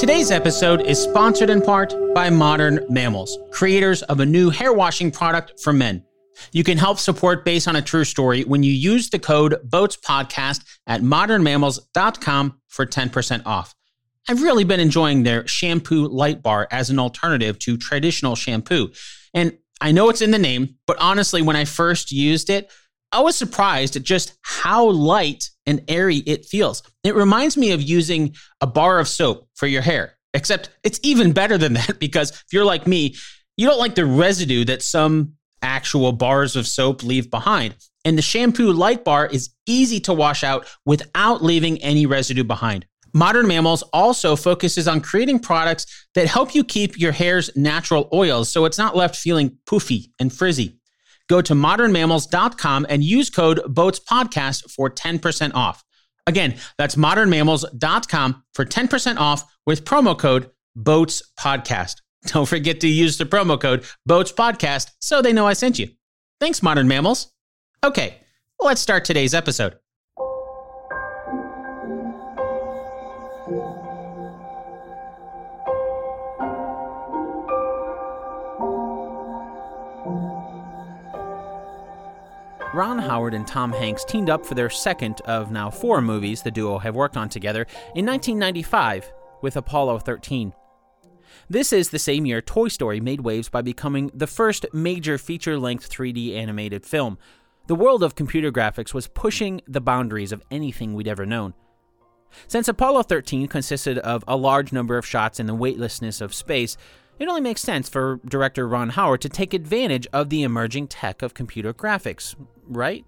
Today's episode is sponsored in part by Modern Mammals, creators of a new hair washing product for men. You can help support Based on a True Story when you use the code BOATSPODCAST at modernmammals.com for 10% off. I've really been enjoying their shampoo light bar as an alternative to traditional shampoo. And I know it's in the name, but honestly, when I first used it, I was surprised at just how light and airy it feels. It reminds me of using a bar of soap for your hair, except it's even better than that because if you're like me, you don't like the residue that some actual bars of soap leave behind. And the shampoo light bar is easy to wash out without leaving any residue behind. Modern Mammals also focuses on creating products that help you keep your hair's natural oils so it's not left feeling poofy and frizzy. Go to modernmammals.com and use code BOATSPODCAST for 10% off. Again, that's modernmammals.com for 10% off with promo code BOATSPODCAST. Don't forget to use the promo code BOATSPODCAST so they know I sent you. Thanks, Modern Mammals. Okay, let's start today's episode. Ron Howard and Tom Hanks teamed up for their second of now 4 movies the duo have worked on together in 1995 with Apollo 13. This is the same year Toy Story made waves by becoming the first major feature-length 3D animated film. The world of computer graphics was pushing the boundaries of anything we'd ever known. Since Apollo 13 consisted of a large number of shots in the weightlessness of space, it only makes sense for director Ron Howard to take advantage of the emerging tech of computer graphics, right?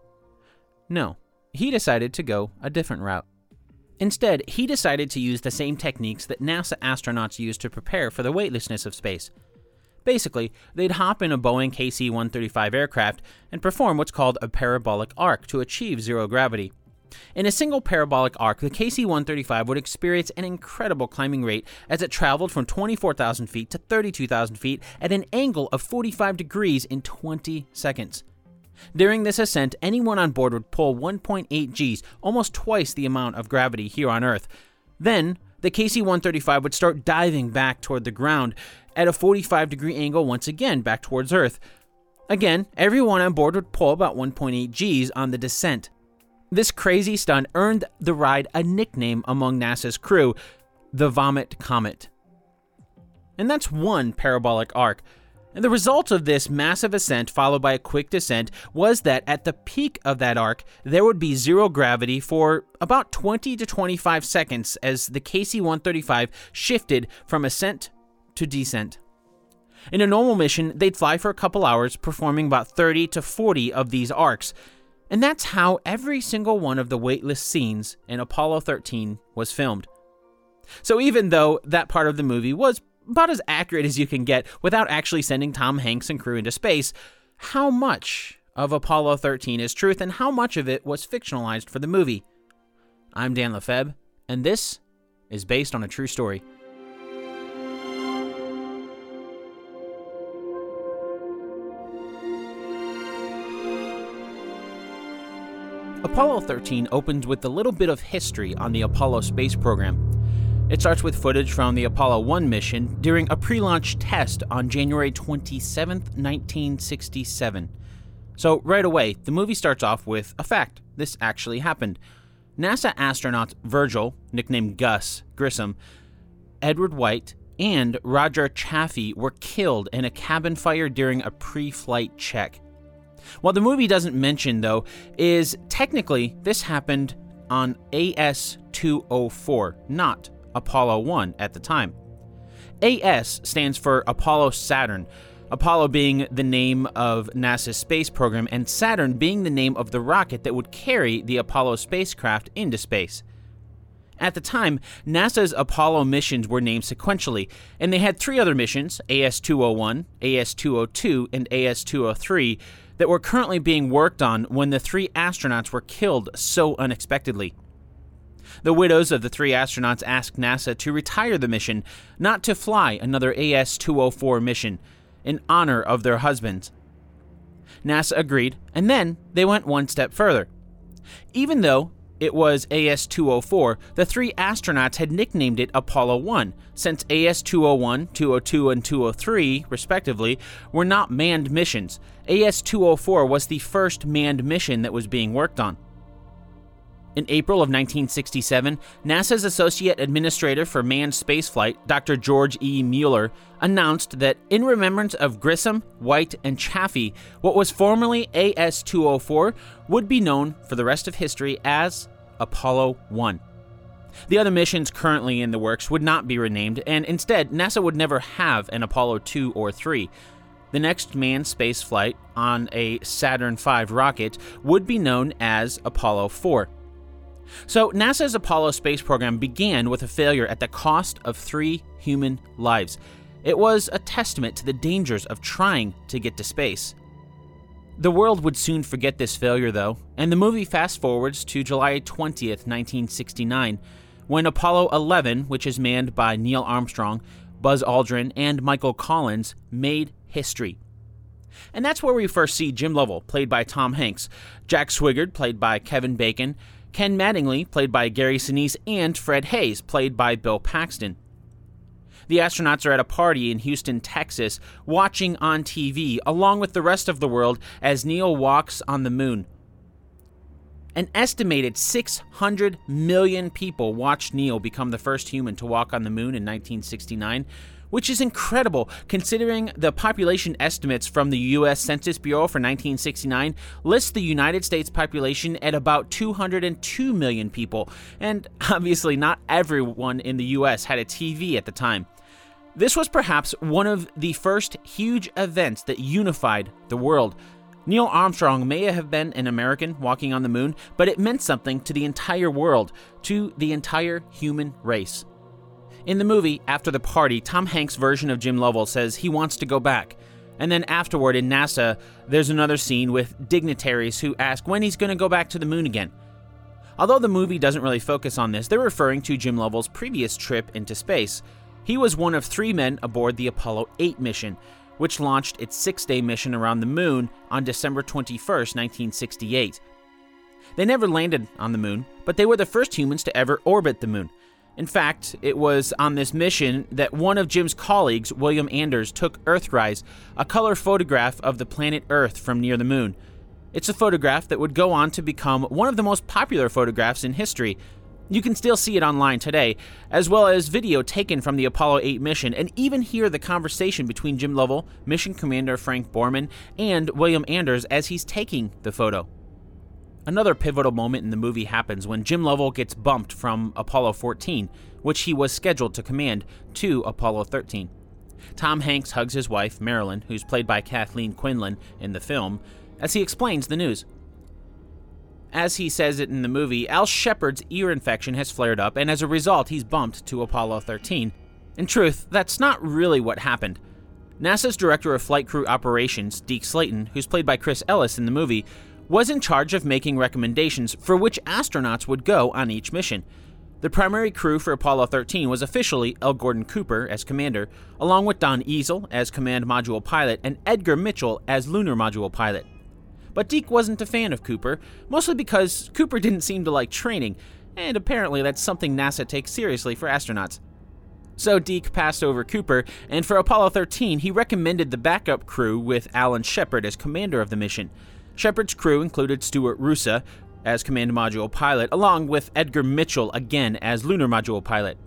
No, he decided to go a different route. Instead, he decided to use the same techniques that NASA astronauts use to prepare for the weightlessness of space. Basically, they'd hop in a Boeing KC-135 aircraft and perform what's called a parabolic arc to achieve zero gravity. In a single parabolic arc, the KC-135 would experience an incredible climbing rate as it traveled from 24,000 feet to 32,000 feet at an angle of 45 degrees in 20 seconds. During this ascent, anyone on board would pull 1.8 Gs, almost twice the amount of gravity here on Earth. Then, the KC-135 would start diving back toward the ground at a 45-degree angle once again back towards Earth. Again, everyone on board would pull about 1.8 Gs on the descent. This crazy stunt earned the ride a nickname among NASA's crew, the Vomit Comet. And that's one parabolic arc. And the result of this massive ascent followed by a quick descent was that at the peak of that arc, there would be zero gravity for about 20 to 25 seconds as the KC-135 shifted from ascent to descent. In a normal mission, they'd fly for a couple hours, performing about 30 to 40 of these arcs. And that's how every single one of the weightless scenes in Apollo 13 was filmed. So even though that part of the movie was about as accurate as you can get without actually sending Tom Hanks and crew into space, how much of Apollo 13 is truth and how much of it was fictionalized for the movie? I'm Dan Lefebvre, and this is Based on a True Story. Apollo 13 opens with a little bit of history on the Apollo space program. It starts with footage from the Apollo 1 mission during a pre-launch test on January 27, 1967. So right away, the movie starts off with a fact. This actually happened. NASA astronauts Virgil, nicknamed Gus Grissom, Edward White, and Roger Chaffee were killed in a cabin fire during a pre-flight check. What the movie doesn't mention, though, is technically this happened on AS-204, not Apollo 1 at the time. AS stands for Apollo Saturn, Apollo being the name of NASA's space program and Saturn being the name of the rocket that would carry the Apollo spacecraft into space. At the time, NASA's Apollo missions were named sequentially, and they had 3 other missions, AS-201, AS-202, and AS-203, that were currently being worked on when the 3 astronauts were killed so unexpectedly. The widows of the 3 astronauts asked NASA to retire the mission, not to fly another AS-204 mission, in honor of their husbands. NASA agreed, and then they went one step further. Even though it was AS-204, the three astronauts had nicknamed it Apollo 1, since AS-201, 202, and 203, respectively, were not manned missions. AS-204 was the first manned mission that was being worked on. In April of 1967, NASA's Associate Administrator for Manned Spaceflight, Dr. George E. Mueller, announced that in remembrance of Grissom, White, and Chaffee, what was formerly AS-204 would be known for the rest of history as Apollo 1. The other missions currently in the works would not be renamed, and instead, NASA would never have an Apollo 2 or 3. The next manned spaceflight on a Saturn V rocket would be known as Apollo 4. So NASA's Apollo space program began with a failure at the cost of 3 human lives. It was a testament to the dangers of trying to get to space. The world would soon forget this failure, though, and the movie fast forwards to July 20th, 1969, when Apollo 11, which is manned by Neil Armstrong, Buzz Aldrin, and Michael Collins, made history. And that's where we first see Jim Lovell, played by Tom Hanks, Jack Swigert, played by Kevin Bacon, Ken Mattingly, played by Gary Sinise, and Fred Haise, played by Bill Paxton. The astronauts are at a party in Houston, Texas, watching on TV, along with the rest of the world, as Neil walks on the moon. An estimated 600 million people watched Neil become the first human to walk on the moon in 1969, which is incredible considering the population estimates from the U.S. Census Bureau for 1969 list the United States population at about 202 million people, and obviously not everyone in the U.S. had a TV at the time. This was perhaps one of the first huge events that unified the world. Neil Armstrong may have been an American walking on the moon, but it meant something to the entire world, to the entire human race. In the movie, after the party, Tom Hanks' version of Jim Lovell says he wants to go back. And then afterward in NASA, there's another scene with dignitaries who ask when he's going to go back to the moon again. Although the movie doesn't really focus on this, they're referring to Jim Lovell's previous trip into space. He was one of 3 men aboard the Apollo 8 mission, which launched its 6-day mission around the moon on December 21st, 1968. They never landed on the moon, but they were the first humans to ever orbit the moon. In fact, it was on this mission that one of Jim's colleagues, William Anders, took Earthrise, a color photograph of the planet Earth from near the moon. It's a photograph that would go on to become one of the most popular photographs in history. You can still see it online today, as well as video taken from the Apollo 8 mission, and even hear the conversation between Jim Lovell, Mission Commander Frank Borman, and William Anders as he's taking the photo. Another pivotal moment in the movie happens when Jim Lovell gets bumped from Apollo 14, which he was scheduled to command, to Apollo 13. Tom Hanks hugs his wife, Marilyn, who's played by Kathleen Quinlan in the film, as he explains the news. As he says it in the movie, Al Shepard's ear infection has flared up, and as a result, he's bumped to Apollo 13. In truth, that's not really what happened. NASA's Director of Flight Crew Operations, Deke Slayton, who's played by Chris Ellis in the movie, was in charge of making recommendations for which astronauts would go on each mission. The primary crew for Apollo 13 was officially L. Gordon Cooper as commander, along with Don Easel as command module pilot and Edgar Mitchell as lunar module pilot. But Deke wasn't a fan of Cooper, mostly because Cooper didn't seem to like training, and apparently that's something NASA takes seriously for astronauts. So Deke passed over Cooper, and for Apollo 13 he recommended the backup crew with Alan Shepard as commander of the mission. Shepard's crew included Stuart Roosa as command module pilot, along with Edgar Mitchell again as lunar module pilot.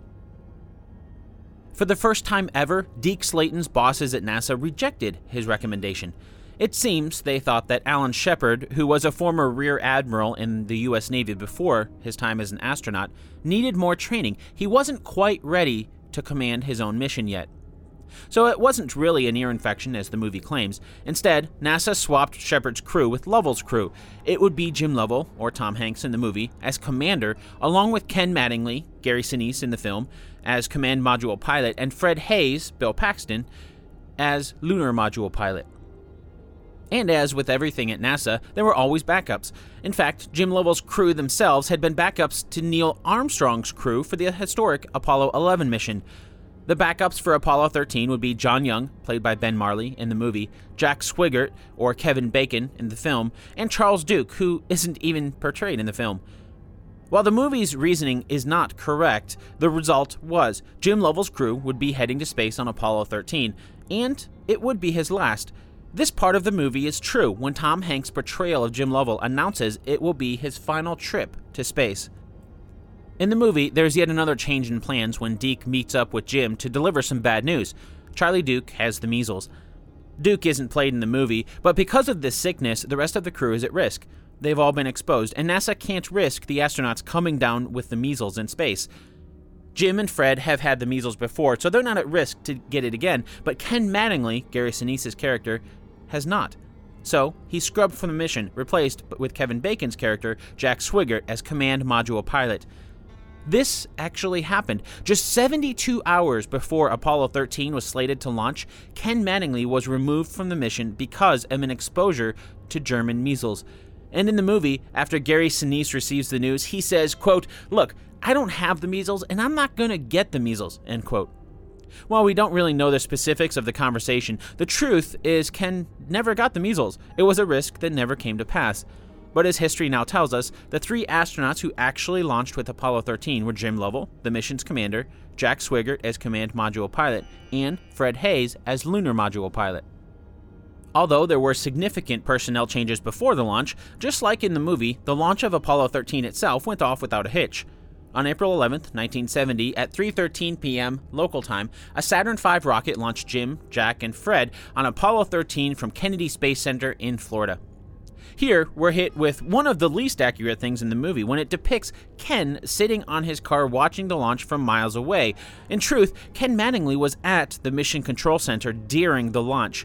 For the first time ever, Deke Slayton's bosses at NASA rejected his recommendation. It seems they thought that Alan Shepard, who was a former Rear Admiral in the U.S. Navy before his time as an astronaut, needed more training. He wasn't quite ready to command his own mission yet. So it wasn't really an ear infection, as the movie claims. Instead, NASA swapped Shepard's crew with Lovell's crew. It would be Jim Lovell, or Tom Hanks in the movie, as commander, along with Ken Mattingly, Gary Sinise in the film, as command module pilot, and Fred Haise, Bill Paxton, as lunar module pilot. And as with everything at NASA, there were always backups. In fact, Jim Lovell's crew themselves had been backups to Neil Armstrong's crew for the historic Apollo 11 mission. The backups for Apollo 13 would be John Young, played by Ben Marley in the movie, Jack Swigert, or Kevin Bacon in the film, and Charles Duke, who isn't even portrayed in the film. While the movie's reasoning is not correct, the result was Jim Lovell's crew would be heading to space on Apollo 13, and it would be his last. This part of the movie is true when Tom Hanks' portrayal of Jim Lovell announces it will be his final trip to space. In the movie, there's yet another change in plans when Deke meets up with Jim to deliver some bad news. Charlie Duke has the measles. Duke isn't played in the movie, but because of this sickness, the rest of the crew is at risk. They've all been exposed, and NASA can't risk the astronauts coming down with the measles in space. Jim and Fred have had the measles before, so they're not at risk to get it again, but Ken Mattingly, Gary Sinise's character, has not. So, he's scrubbed from the mission, replaced with Kevin Bacon's character, Jack Swigert, as command module pilot. This actually happened. Just 72 hours before Apollo 13 was slated to launch, Ken Mattingly was removed from the mission because of an exposure to German measles. And in the movie, after Gary Sinise receives the news, he says, quote, "Look, I don't have the measles, and I'm not going to get the measles," end quote. While we don't really know the specifics of the conversation, the truth is Ken never got the measles. It was a risk that never came to pass. But as history now tells us, the 3 astronauts who actually launched with Apollo 13 were Jim Lovell, the mission's commander, Jack Swigert as command module pilot, and Fred Haise as lunar module pilot. Although there were significant personnel changes before the launch, just like in the movie, the launch of Apollo 13 itself went off without a hitch. On April 11, 1970, at 3:13 p.m. local time, a Saturn V rocket launched Jim, Jack, and Fred on Apollo 13 from Kennedy Space Center in Florida. Here, we're hit with one of the least accurate things in the movie when it depicts Ken sitting on his car watching the launch from miles away. In truth, Ken Mattingly was at the Mission Control Center during the launch.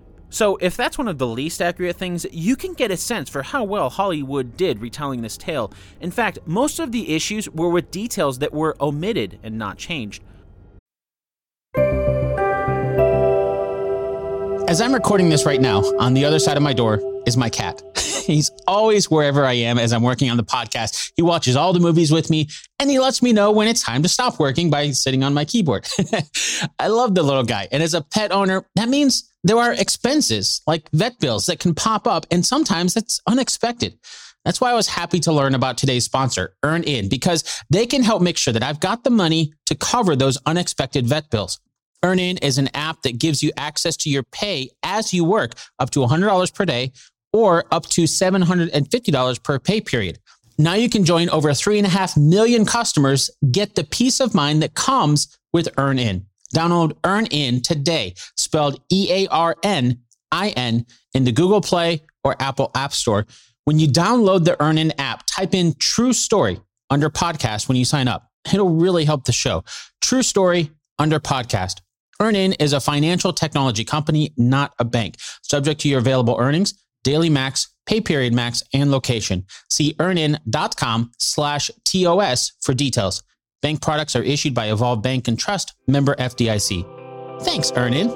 So if that's one of the least accurate things, you can get a sense for how well Hollywood did retelling this tale. In fact, most of the issues were with details that were omitted and not changed. As I'm recording this right now, on the other side of my door is my cat. He's always wherever I am as I'm working on the podcast. He watches all the movies with me, and he lets me know when it's time to stop working by sitting on my keyboard. I love the little guy. And as a pet owner, that means there are expenses like vet bills that can pop up, and sometimes it's unexpected. That's why I was happy to learn about today's sponsor, EarnIn, because they can help make sure that I've got the money to cover those unexpected vet bills. EarnIn is an app that gives you access to your pay as you work, up to $100 per day or up to $750 per pay period. Now you can join over 3.5 million customers, get the peace of mind that comes with EarnIn. Download EarnIn today, spelled EARNIN, in the Google Play or Apple App Store. When you download the EarnIn app, type in True Story under podcast when you sign up. It'll really help the show. True Story under podcast. EarnIn is a financial technology company, not a bank. Subject to your available earnings, daily max, pay period max, and location. See earnin.com/TOS for details. Bank products are issued by Evolve Bank and Trust, member FDIC. Thanks, EarnIn.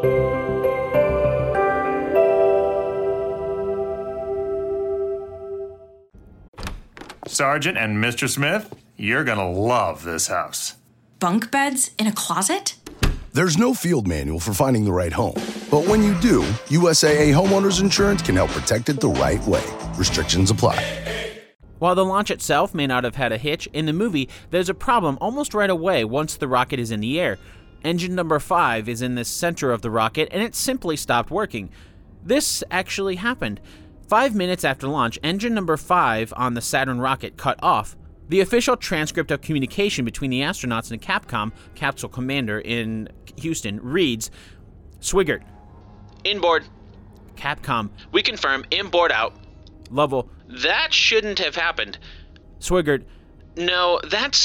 Sergeant and Mr. Smith, you're gonna love this house. Bunk beds in a closet? There's no field manual for finding the right home. But when you do, USAA Homeowners Insurance can help protect it the right way. Restrictions apply. While the launch itself may not have had a hitch, in the movie, there's a problem almost right away once the rocket is in the air. Engine number 5 is in the center of the rocket, and it simply stopped working. This actually happened. 5 minutes after launch, engine number 5 on the Saturn rocket cut off. The official transcript of communication between the astronauts and Capcom, capsule commander in Houston, reads, Swigert, inboard. Capcom, we confirm, inboard out. Lovell, that shouldn't have happened. Swigert, no, that's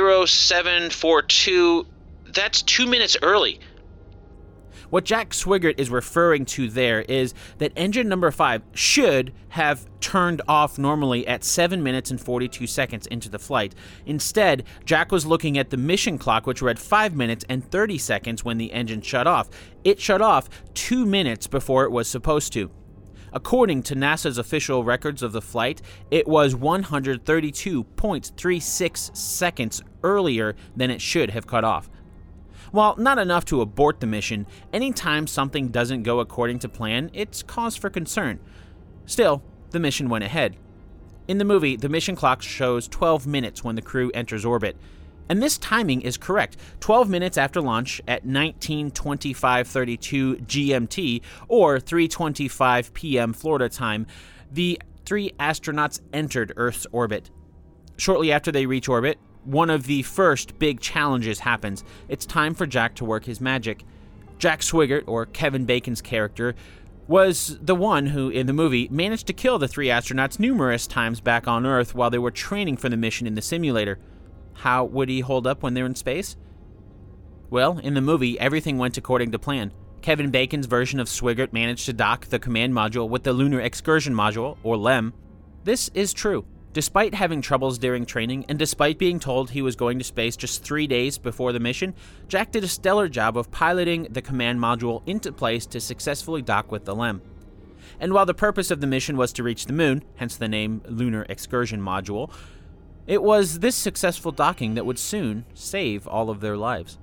0742. That's 2 minutes early. What Jack Swigert is referring to there is that engine number 5 should have turned off normally at 7 minutes and 42 seconds into the flight. Instead, Jack was looking at the mission clock, which read 5 minutes and 30 seconds when the engine shut off. It shut off 2 minutes before it was supposed to. According to NASA's official records of the flight, it was 132.36 seconds earlier than it should have cut off. While not enough to abort the mission, anytime something doesn't go according to plan, it's cause for concern. Still, the mission went ahead. In the movie, the mission clock shows 12 minutes when the crew enters orbit. And this timing is correct. 12 minutes after launch at 19:25:32 GMT or 3:25 p.m. Florida time, the 3 astronauts entered Earth's orbit. Shortly after they reach orbit, one of the first big challenges happens. It's time for Jack to work his magic. Jack Swigert, or Kevin Bacon's character, was the one who, in the movie, managed to kill the 3 astronauts numerous times back on Earth while they were training for the mission in the simulator. How would he hold up when they're in space? Well, in the movie, everything went according to plan. Kevin Bacon's version of Swigert managed to dock the command module with the Lunar Excursion Module, or LEM. This is true. Despite having troubles during training, and despite being told he was going to space just 3 days before the mission, Jack did a stellar job of piloting the command module into place to successfully dock with the LEM. And while the purpose of the mission was to reach the moon, hence the name Lunar Excursion Module, it was this successful docking that would soon save all of their lives.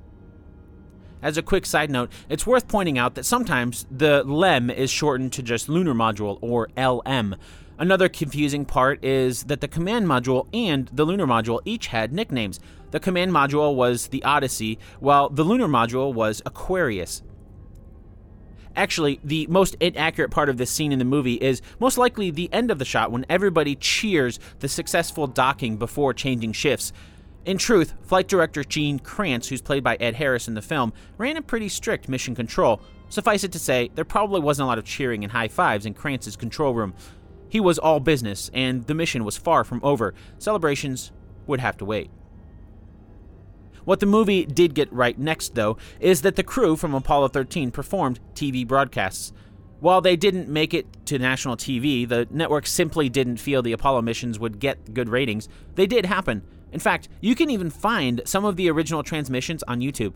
As a quick side note, it's worth pointing out that sometimes the LEM is shortened to just Lunar Module, or LM. Another confusing part is that the command module and the lunar module each had nicknames. The command module was the Odyssey, while the lunar module was Aquarius. Actually, the most inaccurate part of this scene in the movie is most likely the end of the shot when everybody cheers the successful docking before changing shifts. In truth, flight director Gene Kranz, who's played by Ed Harris in the film, ran a pretty strict mission control. Suffice it to say, there probably wasn't a lot of cheering and high fives in Kranz's control room. He was all business, and the mission was far from over. Celebrations would have to wait. What the movie did get right next, though, is that the crew from Apollo 13 performed TV broadcasts. While they didn't make it to national TV, the network simply didn't feel the Apollo missions would get good ratings. They did happen. In fact, you can even find some of the original transmissions on YouTube.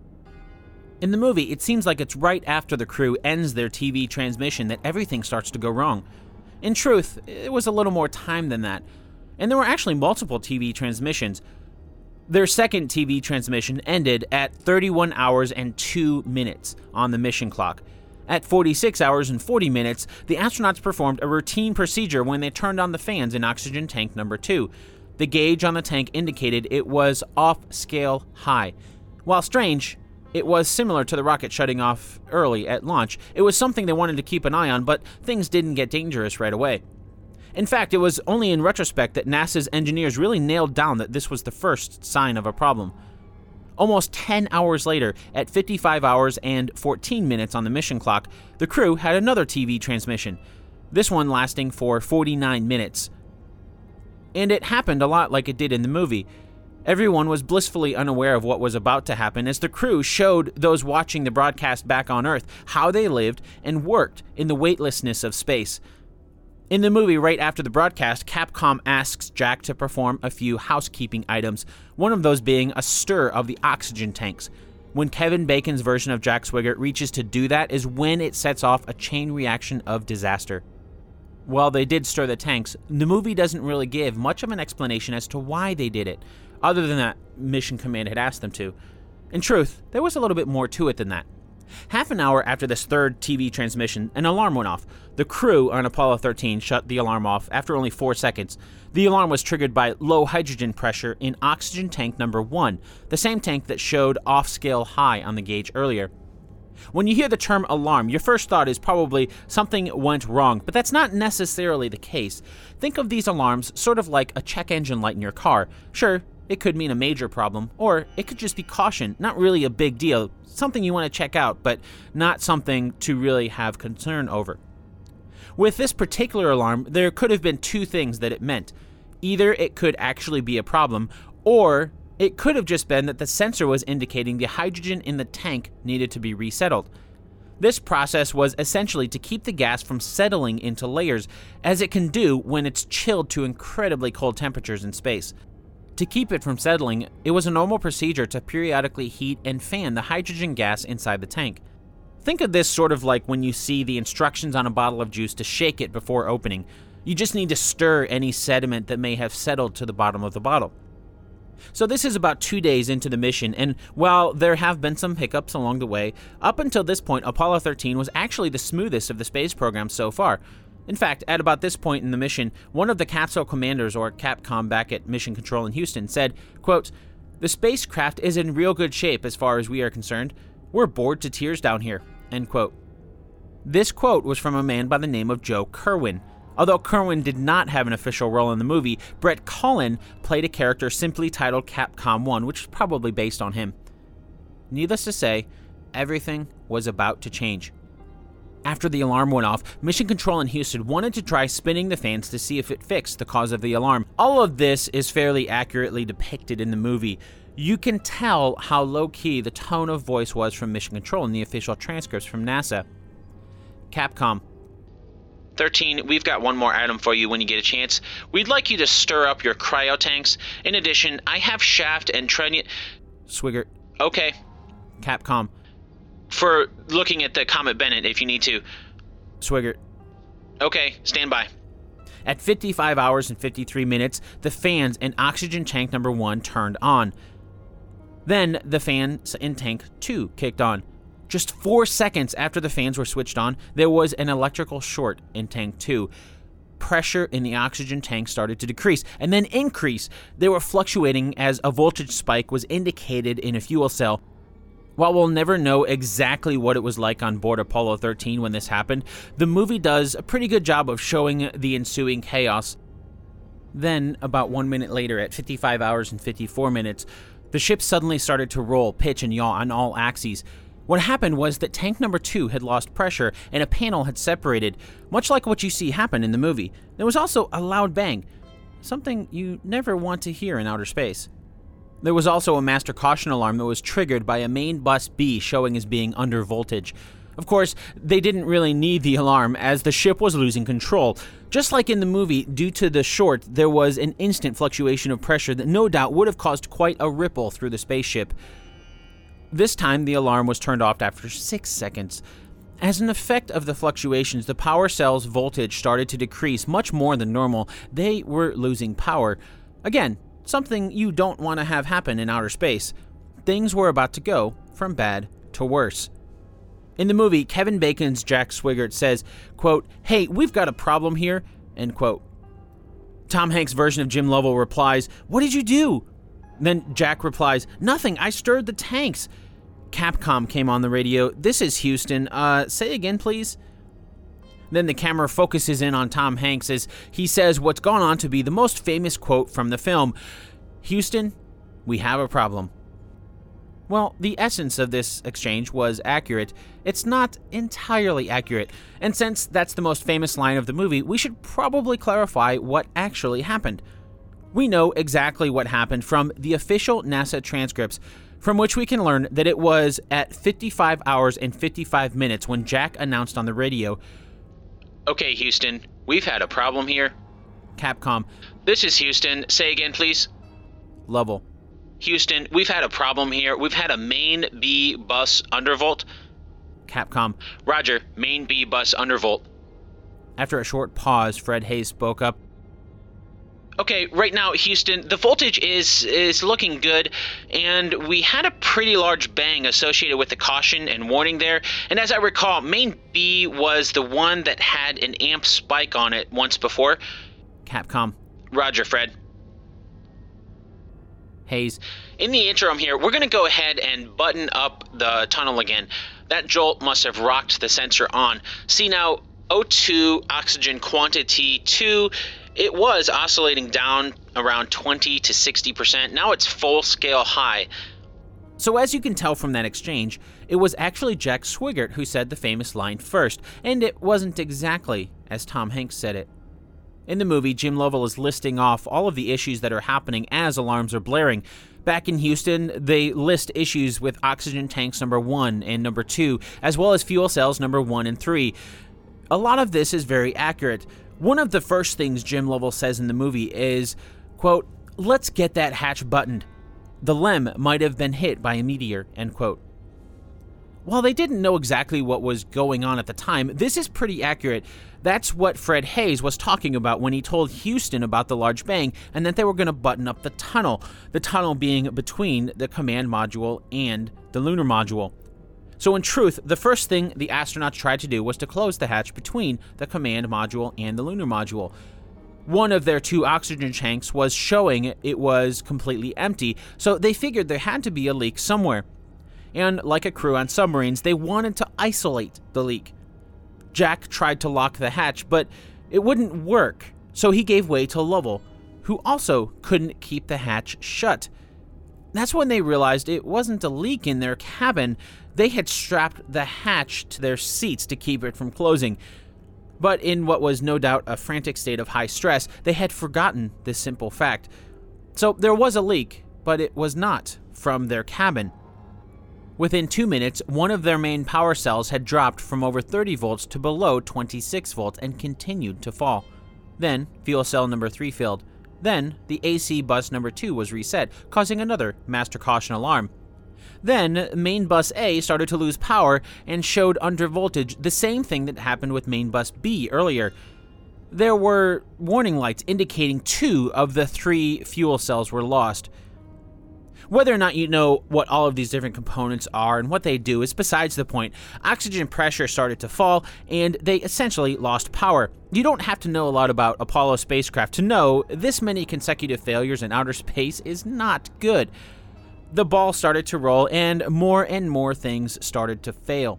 In the movie, it seems like it's right after the crew ends their TV transmission that everything starts to go wrong. In truth, it was a little more time than that, and there were actually multiple TV transmissions. Their second TV transmission ended at 31 hours and 2 minutes on the mission clock. At 46 hours and 40 minutes, the astronauts performed a routine procedure when they turned on the fans in oxygen tank number 2. The gauge on the tank indicated it was off-scale high. While strange, it was similar to the rocket shutting off early at launch. It was something they wanted to keep an eye on, but things didn't get dangerous right away. In fact, it was only in retrospect that NASA's engineers really nailed down that this was the first sign of a problem. Almost 10 hours later, at 55 hours and 14 minutes on the mission clock, the crew had another TV transmission, this one lasting for 49 minutes. And it happened a lot like it did in the movie. Everyone was blissfully unaware of what was about to happen as the crew showed those watching the broadcast back on Earth how they lived and worked in the weightlessness of space. In the movie, right after the broadcast, Capcom asks Jack to perform a few housekeeping items, one of those being a stir of the oxygen tanks. When Kevin Bacon's version of Jack Swigert reaches to do that is when it sets off a chain reaction of disaster. While they did stir the tanks, the movie doesn't really give much of an explanation as to why they did it, other than that Mission Command had asked them to. In truth, there was a little bit more to it than that. Half an hour after this third TV transmission, an alarm went off. The crew on Apollo 13 shut the alarm off after only 4 seconds. The alarm was triggered by low hydrogen pressure in oxygen tank number 1, the same tank that showed off-scale high on the gauge earlier. When you hear the term alarm, your first thought is probably something went wrong, but that's not necessarily the case. Think of these alarms sort of like a check engine light in your car. Sure, it could mean a major problem, or it could just be caution, not really a big deal, something you want to check out, but not something to really have concern over. With this particular alarm, there could have been 2 things that it meant. Either it could actually be a problem, or it could have just been that the sensor was indicating the hydrogen in the tank needed to be resettled. This process was essentially to keep the gas from settling into layers, as it can do when it's chilled to incredibly cold temperatures in space. To keep it from settling, it was a normal procedure to periodically heat and fan the hydrogen gas inside the tank. Think of this sort of like when you see the instructions on a bottle of juice to shake it before opening. You just need to stir any sediment that may have settled to the bottom of the bottle. So this is about 2 days into the mission, and while there have been some hiccups along the way, up until this point, Apollo 13 was actually the smoothest of the space program so far. In fact, at about this point in the mission, one of the capsule commanders, or Capcom, back at Mission Control in Houston said, quote, "The spacecraft is in real good shape as far as we are concerned. We're bored to tears down here," end quote. This quote was from a man by the name of Joe Kerwin. Although Kerwin did not have an official role in the movie, Brett Cullen played a character simply titled Capcom 1, which is probably based on him. Needless to say, everything was about to change. After the alarm went off, Mission Control in Houston wanted to try spinning the fans to see if it fixed the cause of the alarm. All of this is fairly accurately depicted in the movie. You can tell how low-key the tone of voice was from Mission Control in the official transcripts from NASA. Capcom. 13, we've got one more item for you when you get a chance. We'd like you to stir up your cryo tanks. In addition, I have Shaft and Trunnion... Swigert. Okay. Capcom. For looking at the Comet Bennett if you need to. Swigert. Okay, stand by. At 55 hours and 53 minutes, the fans in oxygen tank number 1 turned on. Then the fans in tank 2 kicked on. Just 4 seconds after the fans were switched on, there was an electrical short in tank 2. Pressure in the oxygen tank started to decrease and then increase. They were fluctuating as a voltage spike was indicated in a fuel cell. While we'll never know exactly what it was like on board Apollo 13 when this happened, the movie does a pretty good job of showing the ensuing chaos. Then, about 1 minute later, at 55 hours and 54 minutes, the ship suddenly started to roll, pitch, and yaw on all axes. What happened was that tank number 2 had lost pressure and a panel had separated, much like what you see happen in the movie. There was also a loud bang, something you never want to hear in outer space. There was also a master caution alarm that was triggered by a main bus B showing as being under voltage. Of course, they didn't really need the alarm as the ship was losing control. Just like in the movie, due to the short, there was an instant fluctuation of pressure that no doubt would have caused quite a ripple through the spaceship. This time, the alarm was turned off after 6 seconds. As an effect of the fluctuations, the power cell's voltage started to decrease much more than normal. They were losing power. Again, something you don't want to have happen in outer space. Things were about to go from bad to worse. In the movie, Kevin Bacon's Jack Swigert says, quote, "Hey, we've got a problem here," end quote. Tom Hanks' version of Jim Lovell replies, "What did you do?" Then Jack replies, "Nothing, I stirred the tanks." Capcom came on the radio, "This is Houston, say again please." Then the camera focuses in on Tom Hanks as he says what's gone on to be the most famous quote from the film, "Houston, we have a problem." Well, the essence of this exchange was accurate. It's not entirely accurate, and since that's the most famous line of the movie, we should probably clarify what actually happened. We know exactly what happened from the official NASA transcripts, from which we can learn that it was at 55 hours and 55 minutes when Jack announced on the radio, "Okay, Houston, we've had a problem here." Capcom. "This is Houston, say again please." Lovell. "Houston, we've had a problem here. We've had a main B bus undervolt." Capcom. "Roger, main B bus undervolt." After a short pause, Fred Hayes spoke up. "Okay, right now, Houston, the voltage is looking good, and we had a pretty large bang associated with the caution and warning there, and as I recall, main B was the one that had an amp spike on it once before." Capcom. "Roger, Fred." Hayes. "In the interim here, we're going to go ahead and button up the tunnel again. That jolt must have rocked the sensor on. See now, O2 oxygen quantity 2, it was oscillating down around 20 to 60%. Now it's full scale high." So as you can tell from that exchange, it was actually Jack Swigert who said the famous line first, and it wasn't exactly as Tom Hanks said it. In the movie, Jim Lovell is listing off all of the issues that are happening as alarms are blaring. Back in Houston, they list issues with oxygen tanks number 1 and number 2, as well as fuel cells number 1 and 3. A lot of this is very accurate. One of the first things Jim Lovell says in the movie is, quote, "Let's get that hatch buttoned. The LEM might have been hit by a meteor," end quote. While they didn't know exactly what was going on at the time, this is pretty accurate. That's what Fred Hayes was talking about when he told Houston about the large bang and that they were going to button up the tunnel being between the command module and the lunar module. So in truth, the first thing the astronauts tried to do was to close the hatch between the command module and the lunar module. One of their 2 oxygen tanks was showing it was completely empty, so they figured there had to be a leak somewhere. And like a crew on submarines, they wanted to isolate the leak. Jack tried to lock the hatch, but it wouldn't work, so he gave way to Lovell, who also couldn't keep the hatch shut. That's when they realized it wasn't a leak in their cabin. They had strapped the hatch to their seats to keep it from closing. But in what was no doubt a frantic state of high stress, they had forgotten this simple fact. So there was a leak, but it was not from their cabin. Within 2 minutes, one of their main power cells had dropped from over 30 volts to below 26 volts and continued to fall. Then, fuel cell number 3 failed. Then, the AC bus number 2 was reset, causing another master caution alarm. Then, main bus A started to lose power and showed under voltage, the same thing that happened with main bus B earlier. There were warning lights indicating 2 of the 3 fuel cells were lost. Whether or not you know what all of these different components are and what they do is besides the point. Oxygen pressure started to fall, and they essentially lost power. You don't have to know a lot about Apollo spacecraft to know this many consecutive failures in outer space is not good. The ball started to roll, and more things started to fail.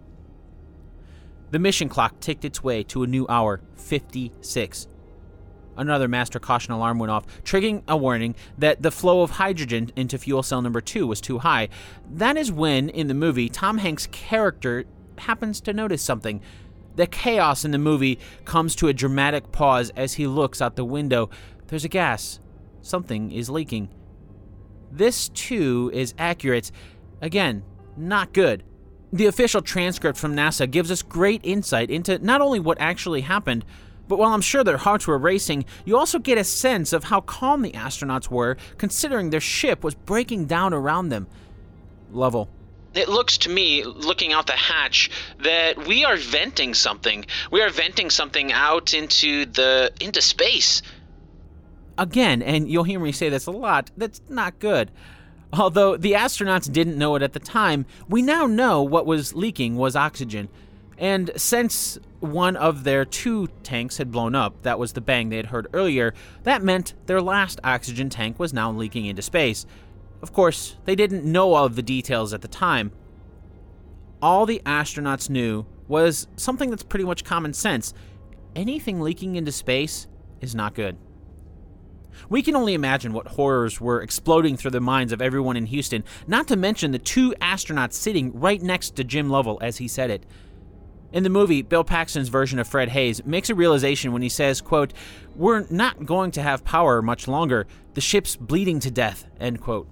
The mission clock ticked its way to a new hour, 56. Another master caution alarm went off, triggering a warning that the flow of hydrogen into fuel cell number 2 was too high. That is when, in the movie, Tom Hanks' character happens to notice something. The chaos in the movie comes to a dramatic pause as he looks out the window. There's a gas. Something is leaking. This, too, is accurate. Again, not good. The official transcript from NASA gives us great insight into not only what actually happened, but while I'm sure their hearts were racing, you also get a sense of how calm the astronauts were, considering their ship was breaking down around them. Lovell. It looks to me, looking out the hatch, that we are venting something. We are venting something out into space. Again, and you'll hear me say this a lot, that's not good. Although the astronauts didn't know it at the time, we now know what was leaking was oxygen. And since one of their 2 tanks had blown up, that was the bang they had heard earlier, that meant their last oxygen tank was now leaking into space. Of course, they didn't know all of the details at the time. All the astronauts knew was something that's pretty much common sense. Anything leaking into space is not good. We can only imagine what horrors were exploding through the minds of everyone in Houston, not to mention the 2 astronauts sitting right next to Jim Lovell as he said it. In the movie, Bill Paxton's version of Fred Haise makes a realization when he says, quote, "We're not going to have power much longer. The ship's bleeding to death," end quote.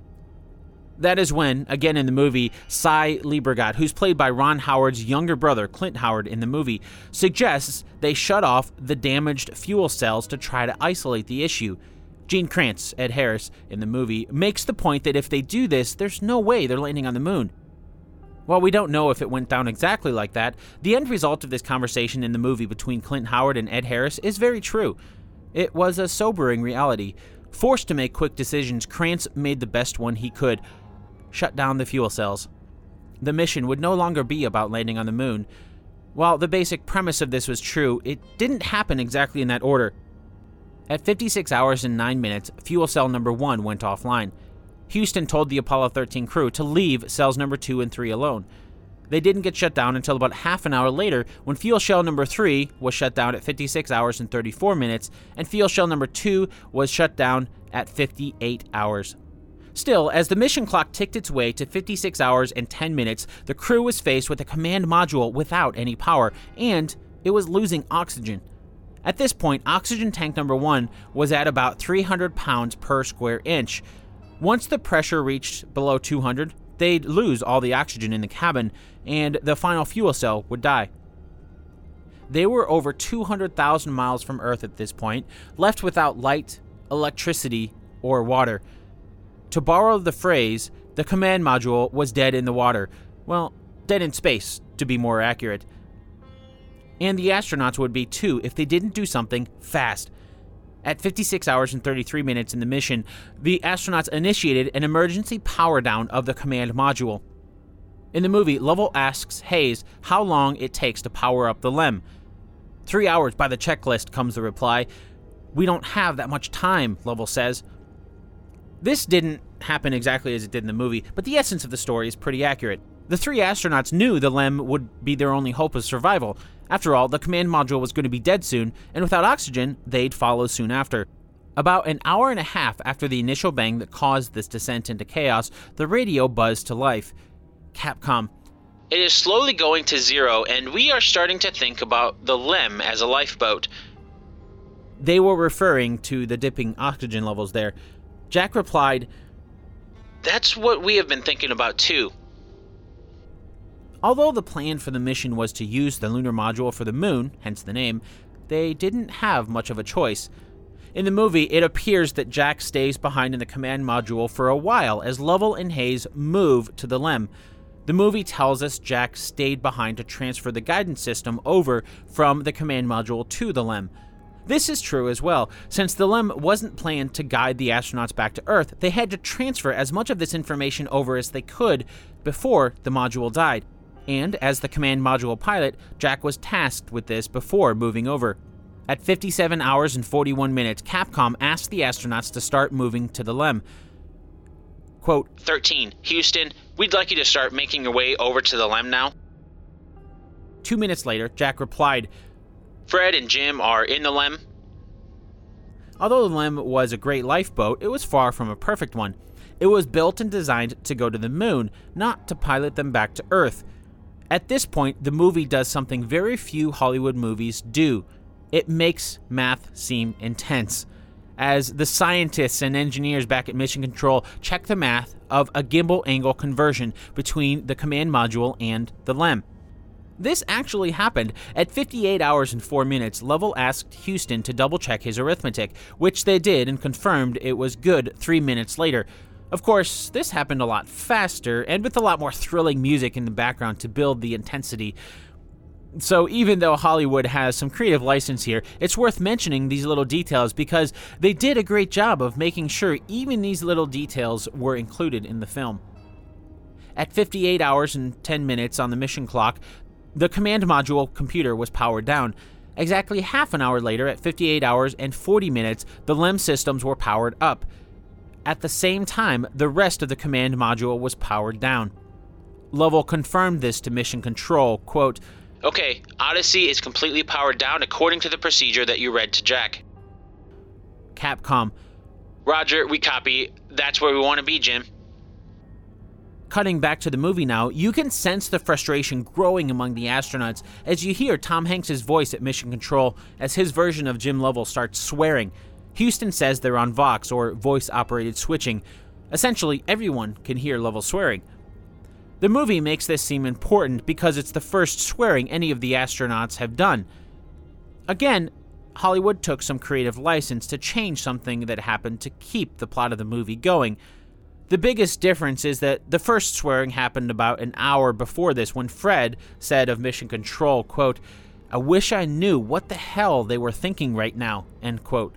That is when, again in the movie, Cy Liebergott, who's played by Ron Howard's younger brother, Clint Howard, in the movie, suggests they shut off the damaged fuel cells to try to isolate the issue. Gene Kranz, Ed Harris, in the movie, makes the point that if they do this, there's no way they're landing on the moon. While we don't know if it went down exactly like that, the end result of this conversation in the movie between Clint Howard and Ed Harris is very true. It was a sobering reality. Forced to make quick decisions, Kranz made the best one he could: shut down the fuel cells. The mission would no longer be about landing on the moon. While the basic premise of this was true, it didn't happen exactly in that order. At 56 hours and 9 minutes, fuel cell number 1 went offline. Houston told the Apollo 13 crew to leave cells number 2 and 3 alone. They didn't get shut down until about half an hour later, when fuel cell number 3 was shut down at 56 hours and 34 minutes, and fuel cell number 2 was shut down at 58 hours. Still, as the mission clock ticked its way to 56 hours and 10 minutes, the crew was faced with a command module without any power, and it was losing oxygen. At this point, oxygen tank number 1 was at about 300 pounds per square inch. Once the pressure reached below 200, they'd lose all the oxygen in the cabin, and the final fuel cell would die. They were over 200,000 miles from Earth at this point, left without light, electricity, or water. To borrow the phrase, the command module was dead in the water. Well, dead in space, to be more accurate. And the astronauts would be too if they didn't do something fast. At 56 hours and 33 minutes in the mission, the astronauts initiated an emergency power down of the command module. In the movie, Lovell asks Hayes how long it takes to power up the LEM. 3 hours by the checklist, comes the reply. We don't have that much time, Lovell says. This didn't happen exactly as it did in the movie, but the essence of the story is pretty accurate. The 3 astronauts knew the LEM would be their only hope of survival. After all, the command module was going to be dead soon, and without oxygen, they'd follow soon after. About an hour and a half after the initial bang that caused this descent into chaos, the radio buzzed to life. Capcom. It is slowly going to zero, and we are starting to think about the LEM as a lifeboat. They were referring to the dipping oxygen levels there. Jack replied, That's what we have been thinking about too. Although the plan for the mission was to use the lunar module for the moon, hence the name, they didn't have much of a choice. In the movie, it appears that Jack stays behind in the command module for a while as Lovell and Hayes move to the LEM. The movie tells us Jack stayed behind to transfer the guidance system over from the command module to the LEM. This is true as well. Since the LEM wasn't planned to guide the astronauts back to Earth, they had to transfer as much of this information over as they could before the module died. And as the command module pilot, Jack was tasked with this before moving over. At 57 hours and 41 minutes, Capcom asked the astronauts to start moving to the LEM. Quote, 13. Houston, we'd like you to start making your way over to the LEM now. 2 minutes later, Jack replied, Fred and Jim are in the LEM. Although the LEM was a great lifeboat, it was far from a perfect one. It was built and designed to go to the moon, not to pilot them back to Earth. At this point, the movie does something very few Hollywood movies do. It makes math seem intense. As the scientists and engineers back at Mission Control check the math of a gimbal angle conversion between the command module and the LEM. This actually happened. At 58 hours and 4 minutes, Lovell asked Houston to double-check his arithmetic, which they did and confirmed it was good 3 minutes later. Of course, this happened a lot faster and with a lot more thrilling music in the background to build the intensity. So even though Hollywood has some creative license here, it's worth mentioning these little details because they did a great job of making sure even these little details were included in the film. At 58 hours and 10 minutes on the mission clock, the command module computer was powered down. Exactly half an hour later, at 58 hours and 40 minutes, the LEM systems were powered up. At the same time, the rest of the command module was powered down. Lovell confirmed this to Mission Control, quote, Okay, Odyssey is completely powered down according to the procedure that you read to Jack. Capcom. Roger, we copy. That's where we want to be, Jim. Cutting back to the movie now, you can sense the frustration growing among the astronauts as you hear Tom Hanks' voice at Mission Control as his version of Jim Lovell starts swearing. Houston says they're on Vox, or voice-operated switching. Essentially, everyone can hear Lovell swearing. The movie makes this seem important because it's the first swearing any of the astronauts have done. Again, Hollywood took some creative license to change something that happened to keep the plot of the movie going. The biggest difference is that the first swearing happened about an hour before this when Fred said of Mission Control, quote, I wish I knew what the hell they were thinking right now, end quote.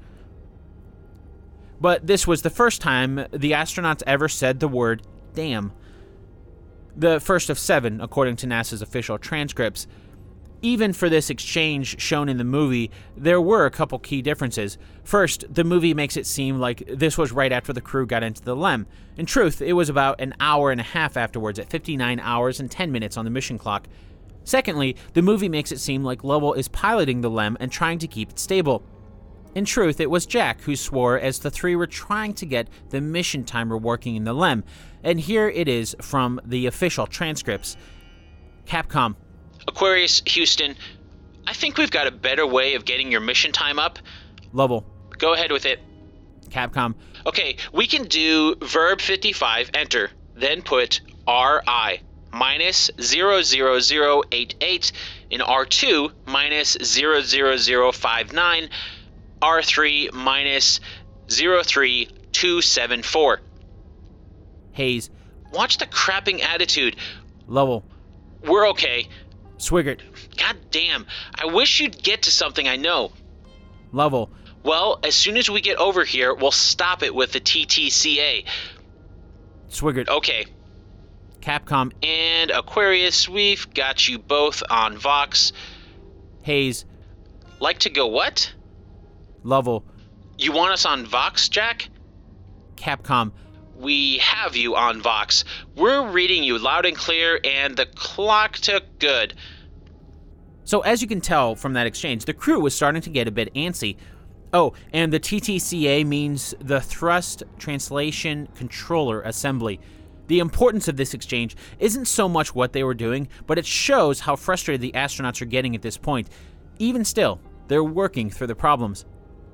But this was the first time the astronauts ever said the word damn. The first of 7, according to NASA's official transcripts. Even for this exchange shown in the movie, there were a couple key differences. First, the movie makes it seem like this was right after the crew got into the LEM. In truth, it was about an hour and a half afterwards at 59 hours and 10 minutes on the mission clock. Secondly, the movie makes it seem like Lovell is piloting the LEM and trying to keep it stable. In truth, it was Jack who swore as the three were trying to get the mission timer working in the LEM, and here it is from the official transcripts. Capcom. Aquarius, Houston, I think we've got a better way of getting your mission time up. Lovell. Go ahead with it. Capcom. Okay, we can do verb 55, enter, then put RI minus 00088 in R2 minus 00059, R3 minus 03274. Hayes. Watch the crapping attitude. Lovell. We're okay. Swigert. God damn, I wish you'd get to something I know. Lovell. Well, as soon as we get over here, we'll stop it with the TTCA. Swigert. Okay. Capcom and Aquarius, we've got you both on Vox. Hayes. Like to go what? Lovell. You want us on Vox, Jack? Capcom. We have you on Vox. We're reading you loud and clear, and the clock took good. So as you can tell from that exchange, the crew was starting to get a bit antsy. Oh, and the TTCA means the Thrust Translation Controller Assembly. The importance of this exchange isn't so much what they were doing, but it shows how frustrated the astronauts are getting at this point. Even still, they're working through the problems.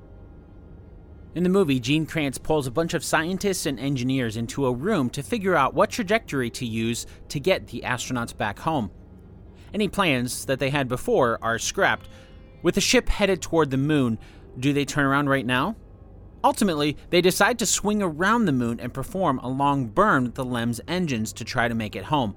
In the movie, Gene Kranz pulls a bunch of scientists and engineers into a room to figure out what trajectory to use to get the astronauts back home. Any plans that they had before are scrapped. With the ship headed toward the moon, do they turn around right now? Ultimately, they decide to swing around the moon and perform a long burn with the LEM's engines to try to make it home.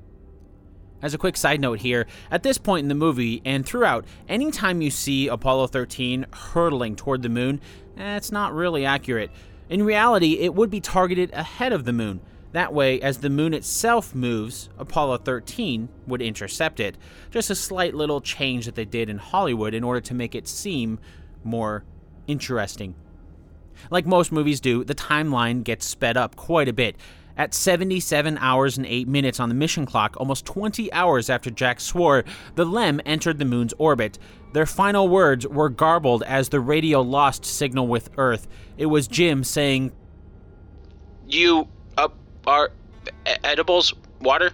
As a quick side note here, at this point in the movie and throughout, anytime you see Apollo 13 hurtling toward the moon, it's not really accurate. In reality, it would be targeted ahead of the moon. That way, as the moon itself moves, Apollo 13 would intercept it. Just a slight little change that they did in Hollywood in order to make it seem more interesting. Like most movies do, the timeline gets sped up quite a bit. At 77 hours and 8 minutes on the mission clock, almost 20 hours after Jack swore, the LEM entered the moon's orbit. Their final words were garbled as the radio lost signal with Earth. It was Jim saying, "You, are edibles? Water?"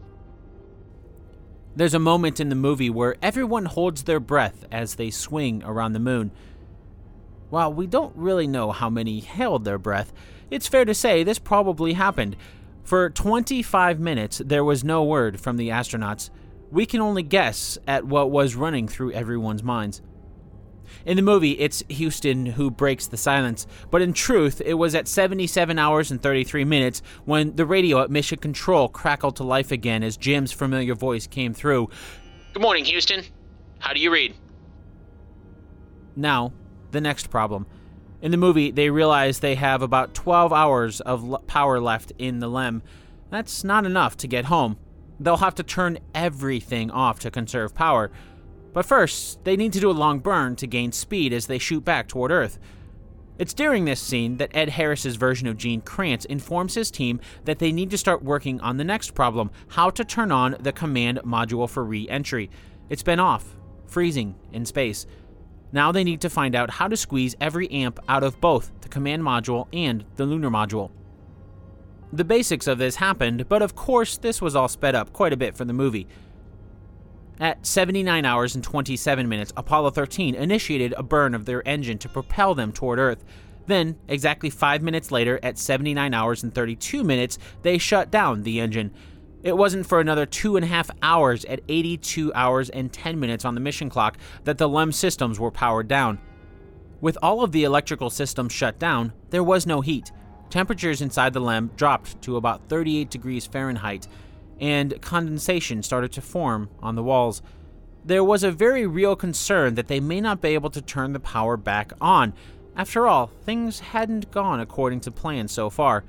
There's a moment in the movie where everyone holds their breath as they swing around the moon. While we don't really know how many held their breath, it's fair to say this probably happened. For 25 minutes, there was no word from the astronauts. We can only guess at what was running through everyone's minds. In the movie, it's Houston who breaks the silence, but in truth, it was at 77 hours and 33 minutes when the radio at Mission Control crackled to life again as Jim's familiar voice came through. "Good morning, Houston. How do you read?" Now, the next problem. In the movie, they realize they have about 12 hours of power left in the LEM. That's not enough to get home. They'll have to turn everything off to conserve power. But first, they need to do a long burn to gain speed as they shoot back toward Earth. It's during this scene that Ed Harris's version of Gene Kranz informs his team that they need to start working on the next problem, how to turn on the command module for re-entry. It's been off, freezing in space. Now they need to find out how to squeeze every amp out of both the command module and the lunar module. The basics of this happened, but of course this was all sped up quite a bit for the movie. At 79 hours and 27 minutes, Apollo 13 initiated a burn of their engine to propel them toward Earth. Then, exactly 5 minutes later, at 79 hours and 32 minutes, they shut down the engine. It wasn't for another 2.5 hours at 82 hours and 10 minutes on the mission clock that the LEM systems were powered down. With all of the electrical systems shut down, there was no heat. Temperatures inside the LEM dropped to about 38 degrees Fahrenheit, and condensation started to form on the walls. There was a very real concern that they may not be able to turn the power back on. After all, things hadn't gone according to plan so far.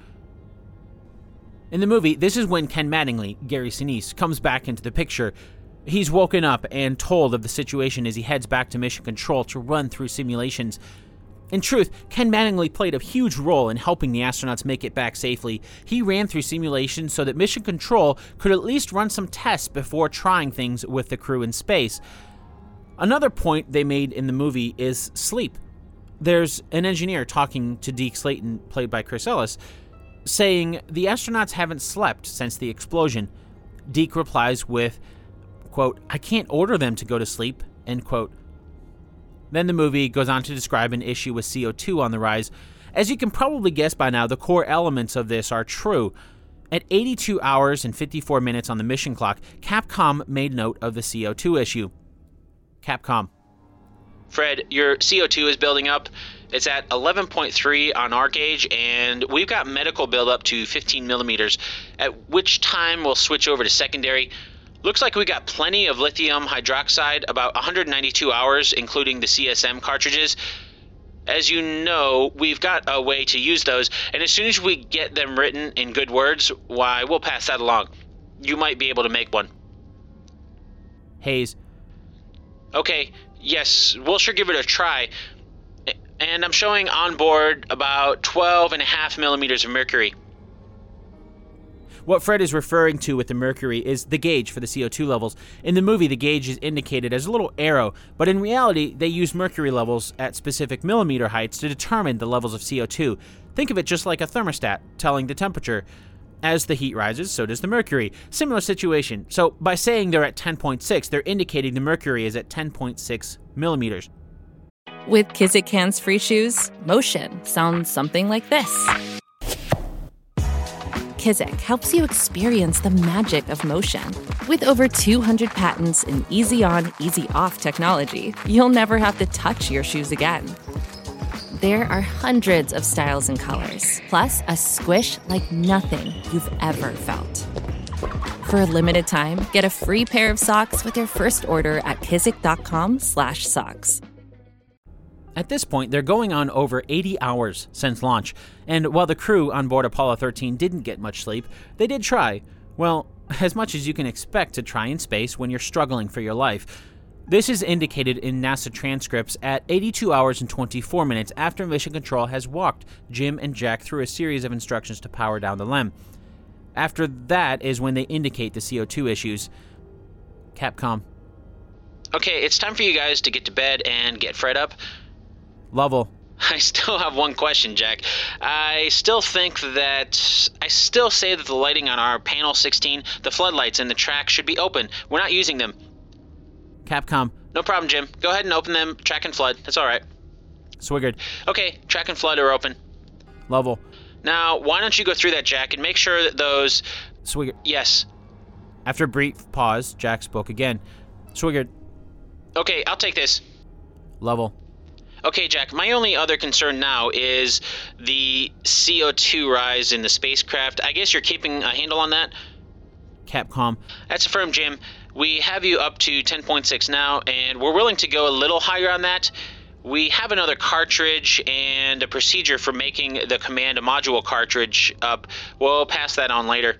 In the movie, this is when Ken Mattingly, Gary Sinise, comes back into the picture. He's woken up and told of the situation as he heads back to Mission Control to run through simulations. In truth, Ken Mattingly played a huge role in helping the astronauts make it back safely. He ran through simulations so that Mission Control could at least run some tests before trying things with the crew in space. Another point they made in the movie is sleep. There's an engineer talking to Deke Slayton, played by Chris Ellis, saying the astronauts haven't slept since the explosion. Deke replies with, quote, "I can't order them to go to sleep," end quote. Then the movie goes on to describe an issue with CO2 on the rise. As you can probably guess by now, the core elements of this are true. At 82 hours and 54 minutes on the mission clock, Capcom made note of the CO2 issue. Capcom. "Fred, your CO2 is building up. It's at 11.3 on our gauge, and we've got medical buildup to 15 millimeters, at which time we'll switch over to secondary. Looks like we got plenty of lithium hydroxide, about 192 hours, including the CSM cartridges. As you know, we've got a way to use those, and as soon as we get them written in good words, why, we'll pass that along. you might be able to make one. Hayes. Okay, yes, we'll sure give it a try. And I'm showing on board about 12.5 millimeters of mercury. What Fred is referring to with the mercury is the gauge for the CO2 levels. In the movie, the gauge is indicated as a little arrow, but in reality, they use mercury levels at specific millimeter heights to determine the levels of CO2. Think of it just like a thermostat telling the temperature. As the heat rises, so does the mercury. Similar situation. So by saying they're at 10.6, they're indicating the mercury is at 10.6 millimeters. With Kizik hands-free shoes, motion sounds something like this. Kizik helps you experience the magic of motion. With over 200 patents and easy-on, easy-off technology, you'll never have to touch your shoes again. There are hundreds of styles and colors, plus a squish like nothing you've ever felt. For a limited time, get a free pair of socks with your first order at kizik.com/socks. At this point, they're going on over 80 hours since launch, and while the crew on board Apollo 13 didn't get much sleep, they did try. Well, as much as you can expect to try in space when you're struggling for your life. This is indicated in NASA transcripts at 82 hours and 24 minutes after Mission Control has walked Jim and Jack through a series of instructions to power down the LEM. After that is when they indicate the CO2 issues. Capcom. Okay, it's time for you guys to get to bed and get Fred up. Lovell. I still have one question, Jack. I still say that the lighting on our panel 16, the floodlights in the track should be open. We're not using them. Capcom. No problem, Jim. Go ahead and open them. Track and flood. That's all right. Swigert. Okay, track and flood are open. Lovell. Now, why don't you go through that, Jack, and make sure that those... Swigert. Yes. After a brief pause, Jack spoke again. Swigert. Okay, I'll take this. Lovell. Okay, Jack, my only other concern now is the CO2 rise in the spacecraft. I guess you're keeping a handle on that? Capcom. That's affirmed, Jim. We have you up to 10.6 now, and we're willing to go a little higher on that. We have another cartridge and a procedure for making the command module cartridge up. We'll pass that on later.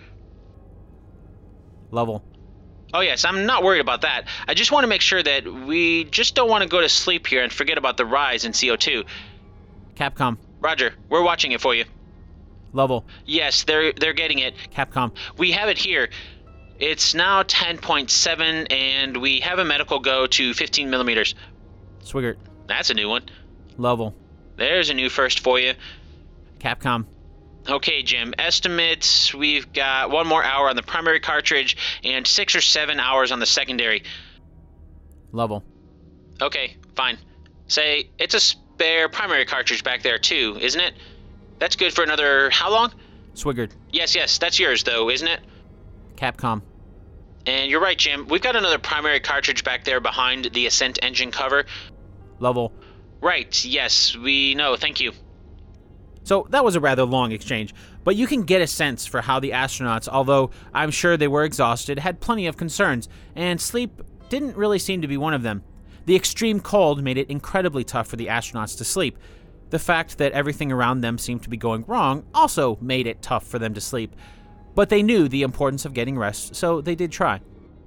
Lovell. Oh yes, I'm not worried about that. I just want to make sure that we just don't want to go to sleep here and forget about the rise in CO2. Capcom. Roger, we're watching it for you. Lovell. Yes, they're getting it. Capcom. We have it here. It's now 10.7, and we have a medical go to 15 millimeters. Swigert. That's a new one. Lovell. There's a new first for you. Capcom. Okay, Jim. Estimates, we've got 1 more hour on the primary cartridge and 6 or 7 hours on the secondary. Lovell. Okay, fine. Say, it's a spare primary cartridge back there, too, isn't it? That's good for another... how long? Swigert. Yes, that's yours, though, isn't it? Capcom. And you're right, Jim. We've got another primary cartridge back there behind the Ascent engine cover. Lovell. Right, yes, we know. Thank you. So that was a rather long exchange, but you can get a sense for how the astronauts, although I'm sure they were exhausted, had plenty of concerns, and sleep didn't really seem to be one of them. The extreme cold made it incredibly tough for the astronauts to sleep. The fact that everything around them seemed to be going wrong also made it tough for them to sleep. But they knew the importance of getting rest, so they did try.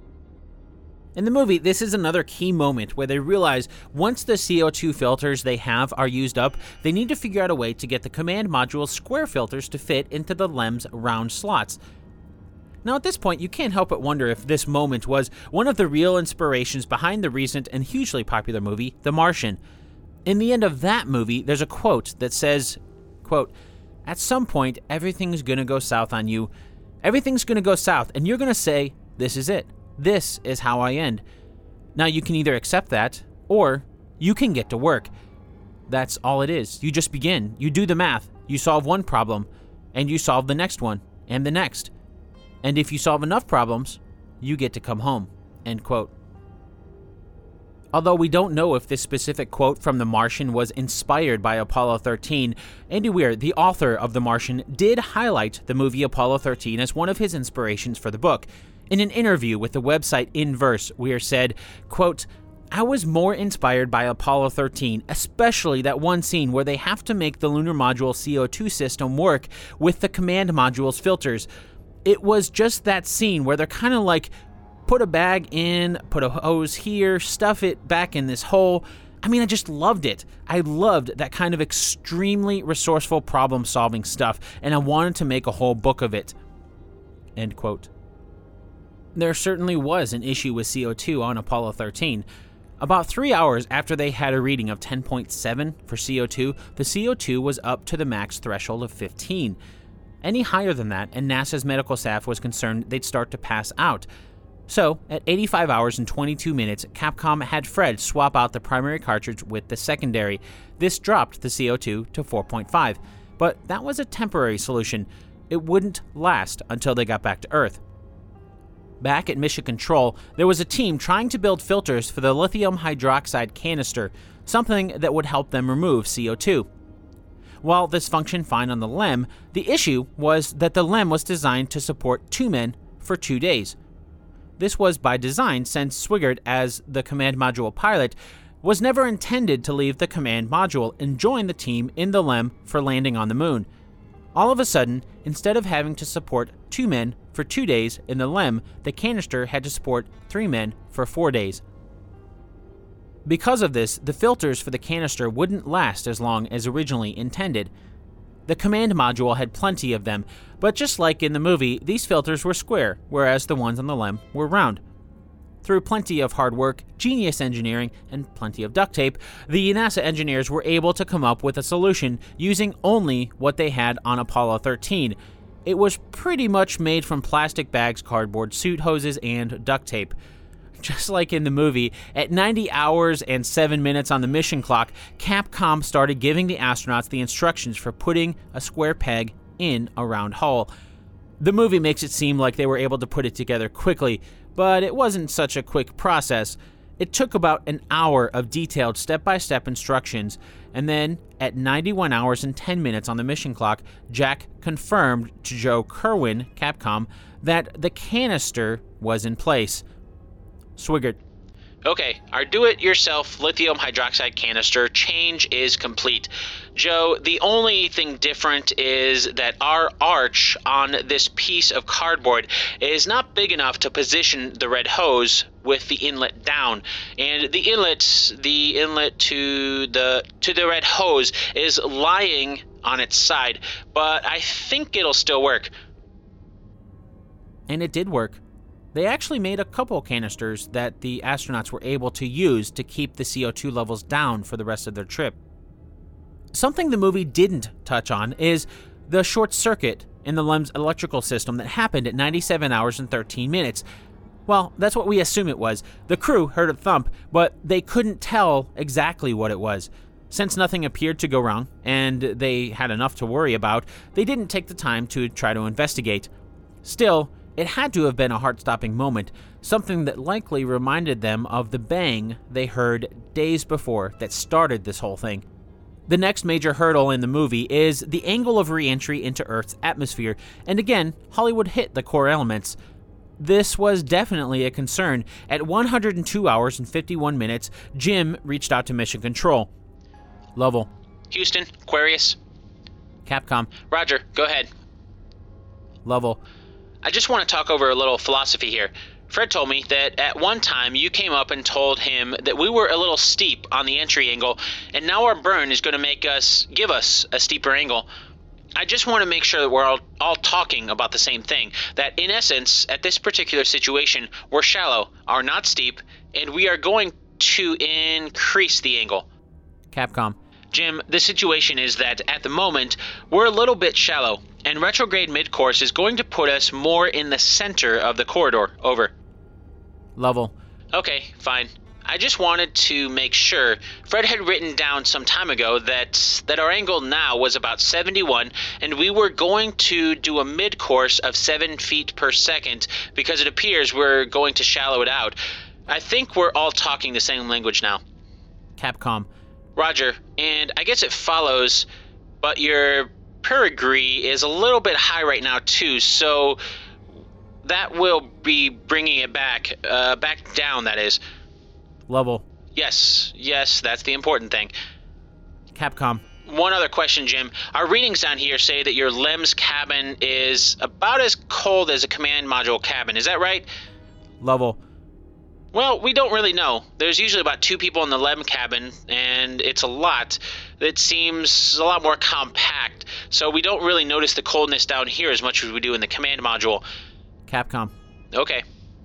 In the movie, this is another key moment where they realize once the CO2 filters they have are used up, they need to figure out a way to get the command module's square filters to fit into the LEM's round slots. Now at this point, you can't help but wonder if this moment was one of the real inspirations behind the recent and hugely popular movie, The Martian. In the end of that movie, there's a quote that says, quote, "At some point, everything's gonna go south on you. Everything's gonna go south, and you're gonna say, this is it. This is how I end." Now you can either accept that, or you can get to work. That's all it is. You just begin. You do the math. You solve one problem, and you solve the next one, and the next. And if you solve enough problems, you get to come home. End quote. Although we don't know if this specific quote from The Martian was inspired by Apollo 13, Andy Weir, the author of The Martian, did highlight the movie Apollo 13 as one of his inspirations for the book. In an interview with the website Inverse, Weir said, quote, "I was more inspired by Apollo 13, especially that one scene where they have to make the lunar module CO2 system work with the command module's filters. it was just that scene where they're kind of like, put a bag in, put a hose here, stuff it back in this hole. I mean, I just loved it. I loved that kind of extremely resourceful problem-solving stuff, and I wanted to make a whole book of it. End quote. There certainly was an issue with CO2 on Apollo 13. About 3 hours after they had a reading of 10.7 for CO2, the CO2 was up to the max threshold of 15. Any higher than that, and NASA's medical staff was concerned they'd start to pass out. So, at 85 hours and 22 minutes, Capcom had Fred swap out the primary cartridge with the secondary. This dropped the CO2 to 4.5, but that was a temporary solution. It wouldn't last until they got back to Earth. Back at Mission Control, there was a team trying to build filters for the lithium hydroxide canister, something that would help them remove CO2. While this functioned fine on the LEM, the issue was that the LEM was designed to support 2 men for 2 days. This was by design, since Swigert, as the command module pilot, was never intended to leave the command module and join the team in the LEM for landing on the moon. All of a sudden, instead of having to support 2 men for 2 days in the LEM, the canister had to support 3 men for 4 days. Because of this, the filters for the canister wouldn't last as long as originally intended. The command module had plenty of them, but just like in the movie, these filters were square, whereas the ones on the LEM were round. Through plenty of hard work, genius engineering, and plenty of duct tape, the NASA engineers were able to come up with a solution using only what they had on Apollo 13. It was pretty much made from plastic bags, cardboard, suit hoses, and duct tape. Just like in the movie, at 90 hours and 7 minutes on the mission clock, Capcom started giving the astronauts the instructions for putting a square peg in a round hole. The movie makes it seem like they were able to put it together quickly, but it wasn't such a quick process. It took about an hour of detailed step-by-step instructions, and then, at 91 hours and 10 minutes on the mission clock, Jack confirmed to Joe Kerwin, Capcom, that the canister was in place. Swigert. Okay, our do-it-yourself lithium hydroxide canister change is complete. Joe, the only thing different is that our arch on this piece of cardboard is not big enough to position the red hose with the inlet down, and the inlet to the red hose is lying on its side, but I think it'll still work. And it did work. They actually made a couple canisters that the astronauts were able to use to keep the CO2 levels down for the rest of their trip. Something the movie didn't touch on is the short circuit in the LEM's electrical system that happened at 97 hours and 13 minutes. Well, that's what we assume it was. The crew heard a thump, but they couldn't tell exactly what it was. Since nothing appeared to go wrong, and they had enough to worry about, they didn't take the time to try to investigate. Still, it had to have been a heart-stopping moment, something that likely reminded them of the bang they heard days before that started this whole thing. The next major hurdle in the movie is the angle of re-entry into Earth's atmosphere, and again, Hollywood hit the core elements. This was definitely a concern. At 102 hours and 51 minutes, Jim reached out to Mission Control. Lovell. Houston, Aquarius. Capcom. Roger, go ahead. Lovell. I just want to talk over a little philosophy here. Fred told me that at one time you came up and told him that we were a little steep on the entry angle, and now our burn is going to give us a steeper angle. I just want to make sure that we're all talking about the same thing, that in essence, at this particular situation, we're shallow, are not steep, and we are going to increase the angle. Capcom. Jim, the situation is that at the moment, we're a little bit shallow, and retrograde mid-course is going to put us more in the center of the corridor. Over. Lovell. Okay, fine. I just wanted to make sure. Fred had written down some time ago that our angle now was about 71, and we were going to do a mid-course of 7 feet per second because it appears we're going to shallow it out. I think we're all talking the same language now. Capcom. Roger, and I guess it follows, but your perigee is a little bit high right now too, so that will be bringing it back down, that is. Lovell. Yes, that's the important thing. Capcom. one other question, Jim. Our readings down here say that your LEM's cabin is about as cold as a command module cabin. Is that right? Lovell. Well, we don't really know. There's usually about 2 people in the LEM cabin, and it's a lot. It seems a lot more compact, so we don't really notice the coldness down here as much as we do in the command module. Capcom. Okay.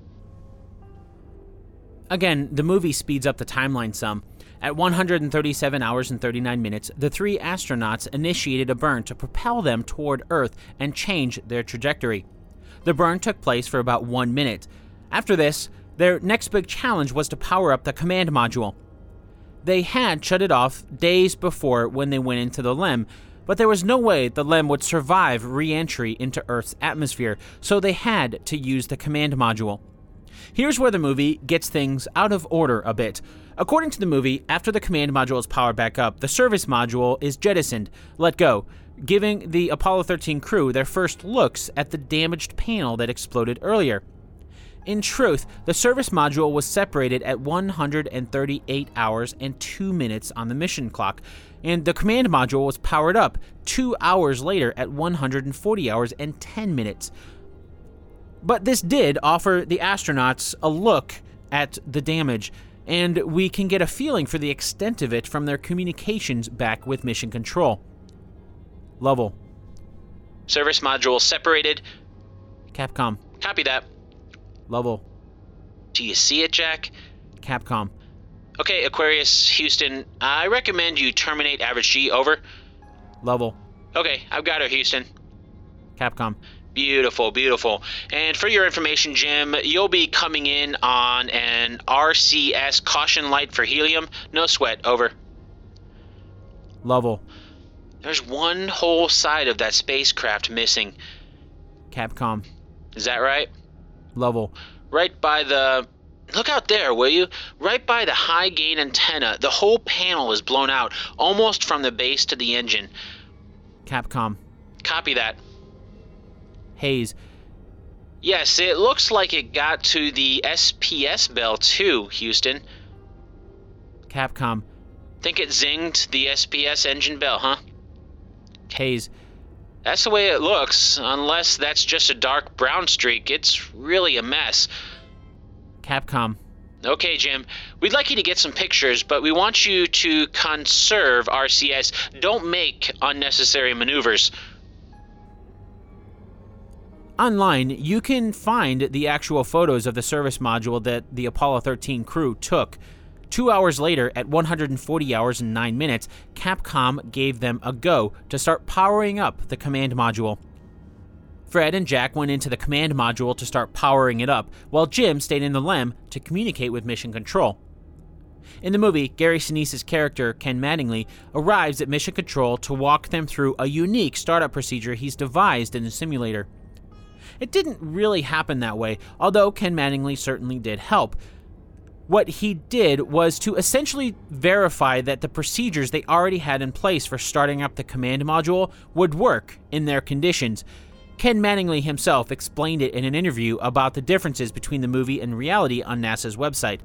Again, the movie speeds up the timeline some. At 137 hours and 39 minutes, the 3 astronauts initiated a burn to propel them toward Earth and change their trajectory. The burn took place for about 1 minute. After this, their next big challenge was to power up the command module. They had shut it off days before when they went into the LEM, but there was no way the LEM would survive re-entry into Earth's atmosphere, so they had to use the command module. Here's where the movie gets things out of order a bit. According to the movie, after the command module is powered back up, the service module is jettisoned, let go, giving the Apollo 13 crew their first looks at the damaged panel that exploded earlier. In truth, the service module was separated at 138 hours and 2 minutes on the mission clock, and the command module was powered up 2 hours later at 140 hours and 10 minutes. But this did offer the astronauts a look at the damage, and we can get a feeling for the extent of it from their communications back with Mission Control. Lovell. Service module separated. Capcom. Copy that. Lovell. Do you see it, Jack? Capcom. Okay, Aquarius, Houston, I recommend you terminate average G, over. Lovell. Okay, I've got her, Houston. Capcom. Beautiful, beautiful. And for your information, Jim, you'll be coming in on an RCS caution light for helium. No sweat, over. Lovell. There's one whole side of that spacecraft missing. Capcom. Is that right? Lovell. Right by the... Look out there, will you? Right by the high gain antenna. The whole panel is blown out, almost from the base to the engine. Capcom. Copy that. Hayes. Yes, it looks like it got to the SPS bell too, Houston. Capcom. Think it zinged the SPS engine bell, huh? Hayes. That's the way it looks, unless that's just a dark brown streak. It's really a mess. Capcom. Okay, Jim. We'd like you to get some pictures, but we want you to conserve RCS. Don't make unnecessary maneuvers. Online, you can find the actual photos of the service module that the Apollo 13 crew took. 2 hours later, at 140 hours and 9 minutes, Capcom gave them a go to start powering up the command module. Fred and Jack went into the command module to start powering it up, while Jim stayed in the LEM to communicate with Mission Control. In the movie, Gary Sinise's character, Ken Mattingly, arrives at Mission Control to walk them through a unique startup procedure he's devised in the simulator. It didn't really happen that way, although Ken Mattingly certainly did help. What he did was to essentially verify that the procedures they already had in place for starting up the command module would work in their conditions. Ken Mattingly himself explained it in an interview about the differences between the movie and reality on NASA's website.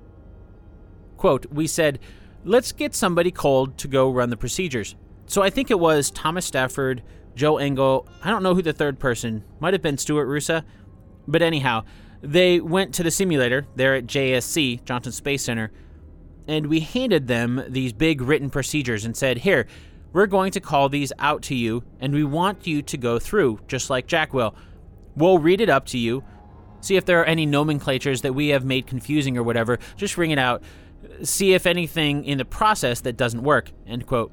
Quote, "We said, let's get somebody cold to go run the procedures. So I think it was Thomas Stafford, Joe Engel, I don't know who the third person, might have been Stuart Roosa, but anyhow, they went to the simulator there at JSC, Johnson Space Center, and we handed them these big written procedures and said, here, we're going to call these out to you, and we want you to go through, just like Jack will. We'll read it up to you, see if there are any nomenclatures that we have made confusing or whatever, just ring it out, see if anything in the process that doesn't work," end quote.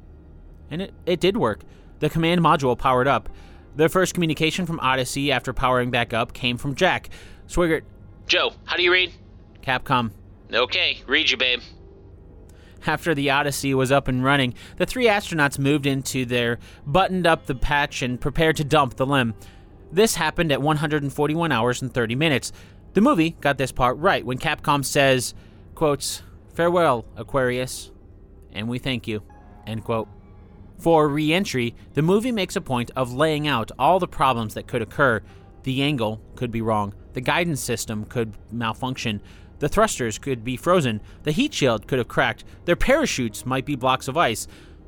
And it did work. The command module powered up. The first communication from Odyssey after powering back up came from Jack. Swigert. Joe, how do you read? Capcom. Okay, read you, babe. After the Odyssey was up and running, the 3 astronauts moved into their buttoned up the patch and prepared to dump the LEM. This happened at 141 hours and 30 minutes. The movie got this part right when Capcom says, quotes, "Farewell, Aquarius, and we thank you," end quote. For re-entry, the movie makes a point of laying out all the problems that could occur. The angle could be wrong, the guidance system could malfunction, the thrusters could be frozen, the heat shield could have cracked, their parachutes might be blocks of ice.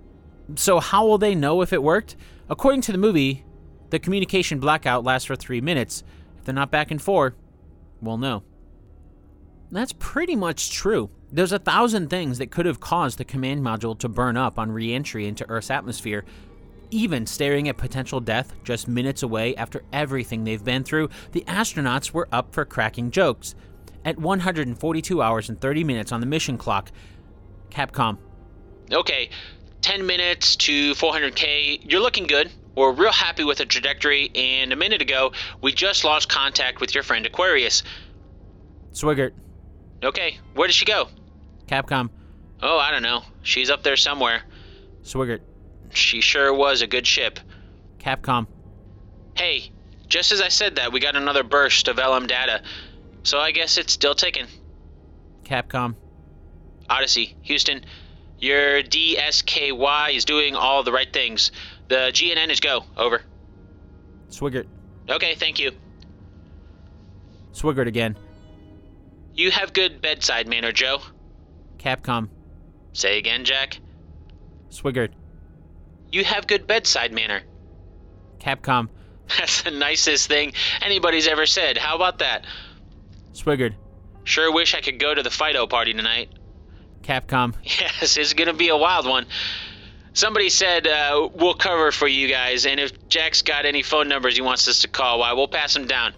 So how will they know if it worked? According to the movie, the communication blackout lasts for 3 minutes. If they're not back in 4, we'll know. That's pretty much true. There's 1,000 things that could have caused the command module to burn up on re-entry into Earth's atmosphere. Even staring at potential death just minutes away after everything they've been through, the astronauts were up for cracking jokes. At 142 hours and 30 minutes on the mission clock, Capcom. Okay, 10 minutes to 400K. You're looking good. We're real happy with the trajectory, and a minute ago, we just lost contact with your friend Aquarius. Swigert. Okay, where did she go? Capcom. Oh, I don't know. She's up there somewhere. Swigert. She sure was a good ship. Capcom. Hey, just as I said that, we got another burst of LM data. So I guess it's still ticking. Capcom. Odyssey, Houston, your DSKY is doing all the right things. The GNN is go. Over. Swigert. Okay, thank you. Swigert again. You have good bedside manner, Joe. Capcom. Say again, Jack. Swigert. You have good bedside manner. Capcom. That's the nicest thing anybody's ever said. How about that? Swigert. Sure wish I could go to the Fido party tonight. Capcom. Yes, it's gonna be a wild one. Somebody said we'll cover for you guys, and if Jack's got any phone numbers he wants us to call, why, we'll pass them down.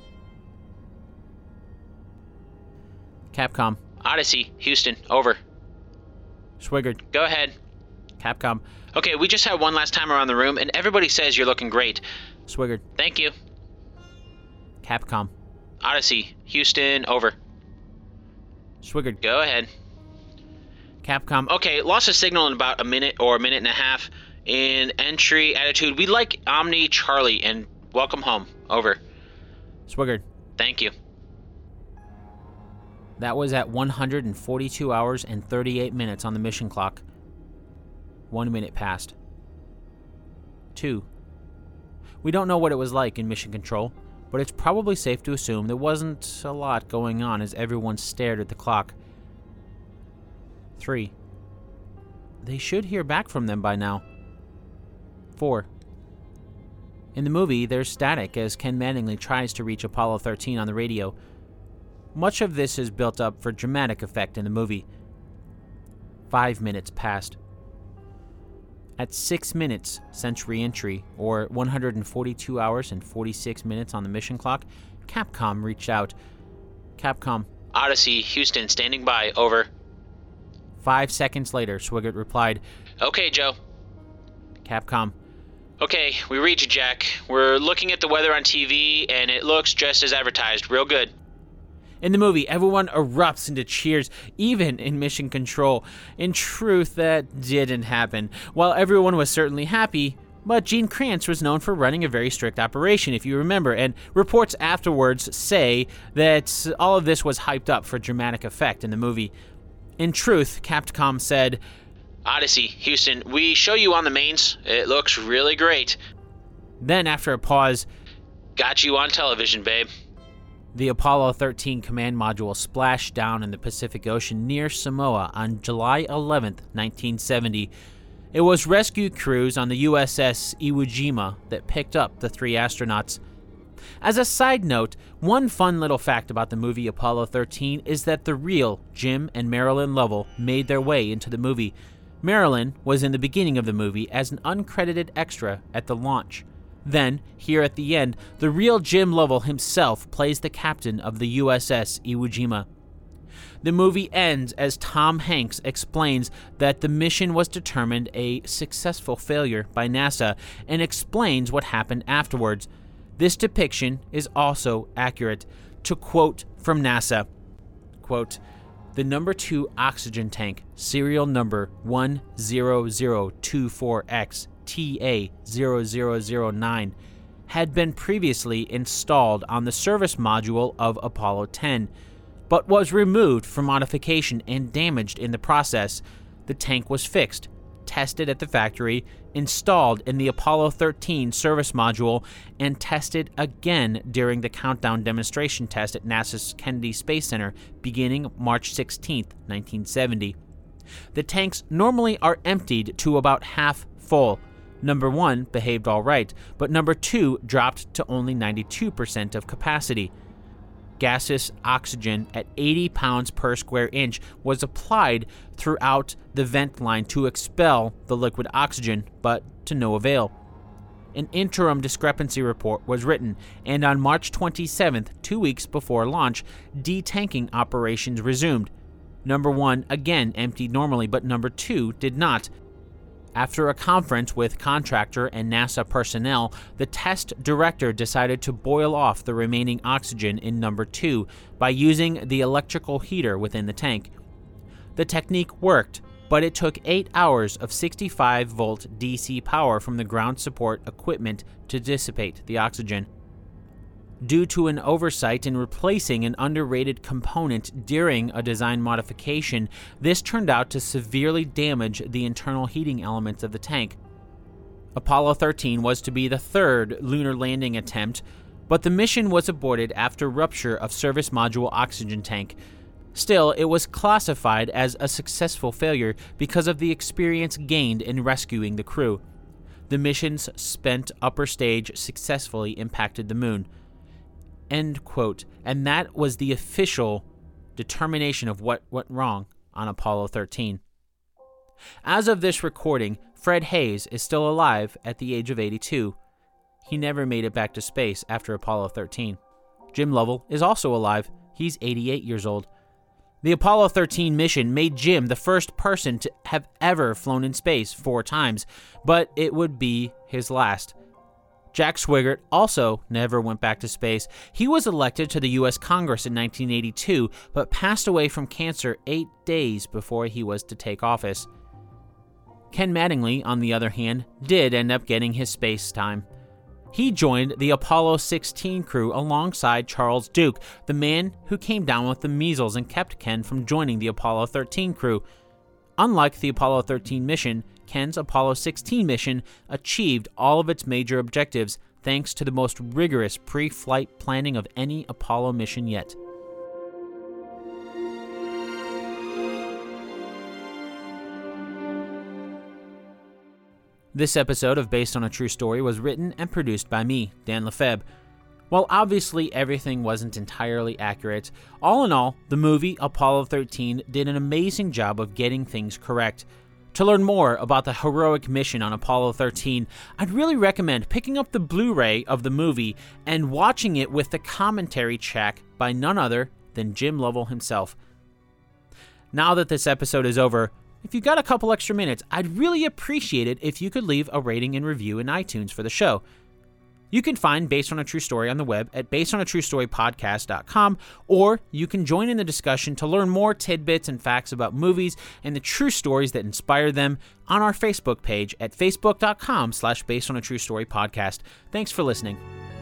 Capcom. Odyssey, Houston, over. Swigert. Go ahead. Capcom. Okay, we just had one last time around the room, and everybody says you're looking great. Swigert. Thank you. Capcom. Odyssey, Houston, over. Swigert. Go ahead. Capcom. Okay, lost a signal in about a minute or a minute and a half. In entry attitude, we like Omni Charlie, and welcome home. Over. Swigert. Thank you. That was at 142 hours and 38 minutes on the mission clock. 1 minute passed. 2. We don't know what it was like in mission control, but it's probably safe to assume there wasn't a lot going on as everyone stared at the clock. 3. They should hear back from them by now. 4. In the movie, there's static as Ken Mattingly tries to reach Apollo 13 on the radio. Much of this is built up for dramatic effect in the movie. 5 minutes passed. At 6 minutes since re-entry, or 142 hours and 46 minutes on the mission clock, Capcom reached out. Capcom. Odyssey, Houston, standing by. Over. 5 seconds later, Swigert replied. Okay, Joe. Capcom. Okay, we read you, Jack. We're looking at the weather on TV, and it looks just as advertised. Real good. In the movie, everyone erupts into cheers, even in mission control. In truth, that didn't happen. While everyone was certainly happy, but Gene Kranz was known for running a very strict operation, if you remember, and reports afterwards say that all of this was hyped up for dramatic effect in the movie. In truth, Capcom said, Odyssey, Houston, we show you on the mains. It looks really great. Then, after a pause, got you on television, babe. The Apollo 13 command module splashed down in the Pacific Ocean near Samoa on July 11, 1970. It was rescue crews on the USS Iwo Jima that picked up the 3 astronauts. As a side note, one fun little fact about the movie Apollo 13 is that the real Jim and Marilyn Lovell made their way into the movie. Marilyn was in the beginning of the movie as an uncredited extra at the launch. Then, here at the end, the real Jim Lovell himself plays the captain of the USS Iwo Jima. The movie ends as Tom Hanks explains that the mission was determined a successful failure by NASA and explains what happened afterwards. This depiction is also accurate. To quote from NASA, quote, "The number 2 oxygen tank, serial number 10024X, TA0009, had been previously installed on the service module of Apollo 10, but was removed for modification and damaged in the process. The tank was fixed, tested at the factory, installed in the Apollo 13 service module, and tested again during the countdown demonstration test at NASA's Kennedy Space Center beginning March 16, 1970. The tanks normally are emptied to about half full. Number 1 behaved all right, but number 2 dropped to only 92% of capacity. Gaseous oxygen at 80 pounds per square inch was applied throughout the vent line to expel the liquid oxygen, but to no avail. An interim discrepancy report was written, and on March 27th, 2 weeks before launch, detanking operations resumed. Number 1 again emptied normally, but number 2 did not. After a conference with contractor and NASA personnel, the test director decided to boil off the remaining oxygen in number 2 by using the electrical heater within the tank. The technique worked, but it took 8 hours of 65-volt DC power from the ground support equipment to dissipate the oxygen. Due to an oversight in replacing an underrated component during a design modification, this turned out to severely damage the internal heating elements of the tank. Apollo 13 was to be the third lunar landing attempt, but the mission was aborted after rupture of service module oxygen tank. Still, it was classified as a successful failure because of the experience gained in rescuing the crew. The mission's spent upper stage successfully impacted the moon. End quote. And that was the official determination of what went wrong on Apollo 13. As of this recording, Fred Haise is still alive at the age of 82. He never made it back to space after Apollo 13. Jim Lovell is also alive. He's 88 years old. The Apollo 13 mission made Jim the first person to have ever flown in space 4 times, but it would be his last. Jack Swigert also never went back to space. He was elected to the U.S. Congress in 1982, but passed away from cancer 8 days before he was to take office. Ken Mattingly, on the other hand, did end up getting his space time. He joined the Apollo 16 crew alongside Charles Duke, the man who came down with the measles and kept Ken from joining the Apollo 13 crew. Unlike the Apollo 13 mission, Ken's Apollo 16 mission achieved all of its major objectives thanks to the most rigorous pre-flight planning of any Apollo mission yet. This episode of Based on a True Story was written and produced by me, Dan Lefebvre. While obviously everything wasn't entirely accurate, all in all, the movie Apollo 13 did an amazing job of getting things correct. To learn more about the heroic mission on Apollo 13, I'd really recommend picking up the Blu-ray of the movie and watching it with the commentary track by none other than Jim Lovell himself. Now that this episode is over, if you got a couple extra minutes, I'd really appreciate it if you could leave a rating and review in iTunes for the show. You can find Based on a True Story on the web at basedonatruestorypodcast.com, or you can join in the discussion to learn more tidbits and facts about movies and the true stories that inspire them on our Facebook page at facebook.com/basedonatruestorypodcast. Thanks for listening.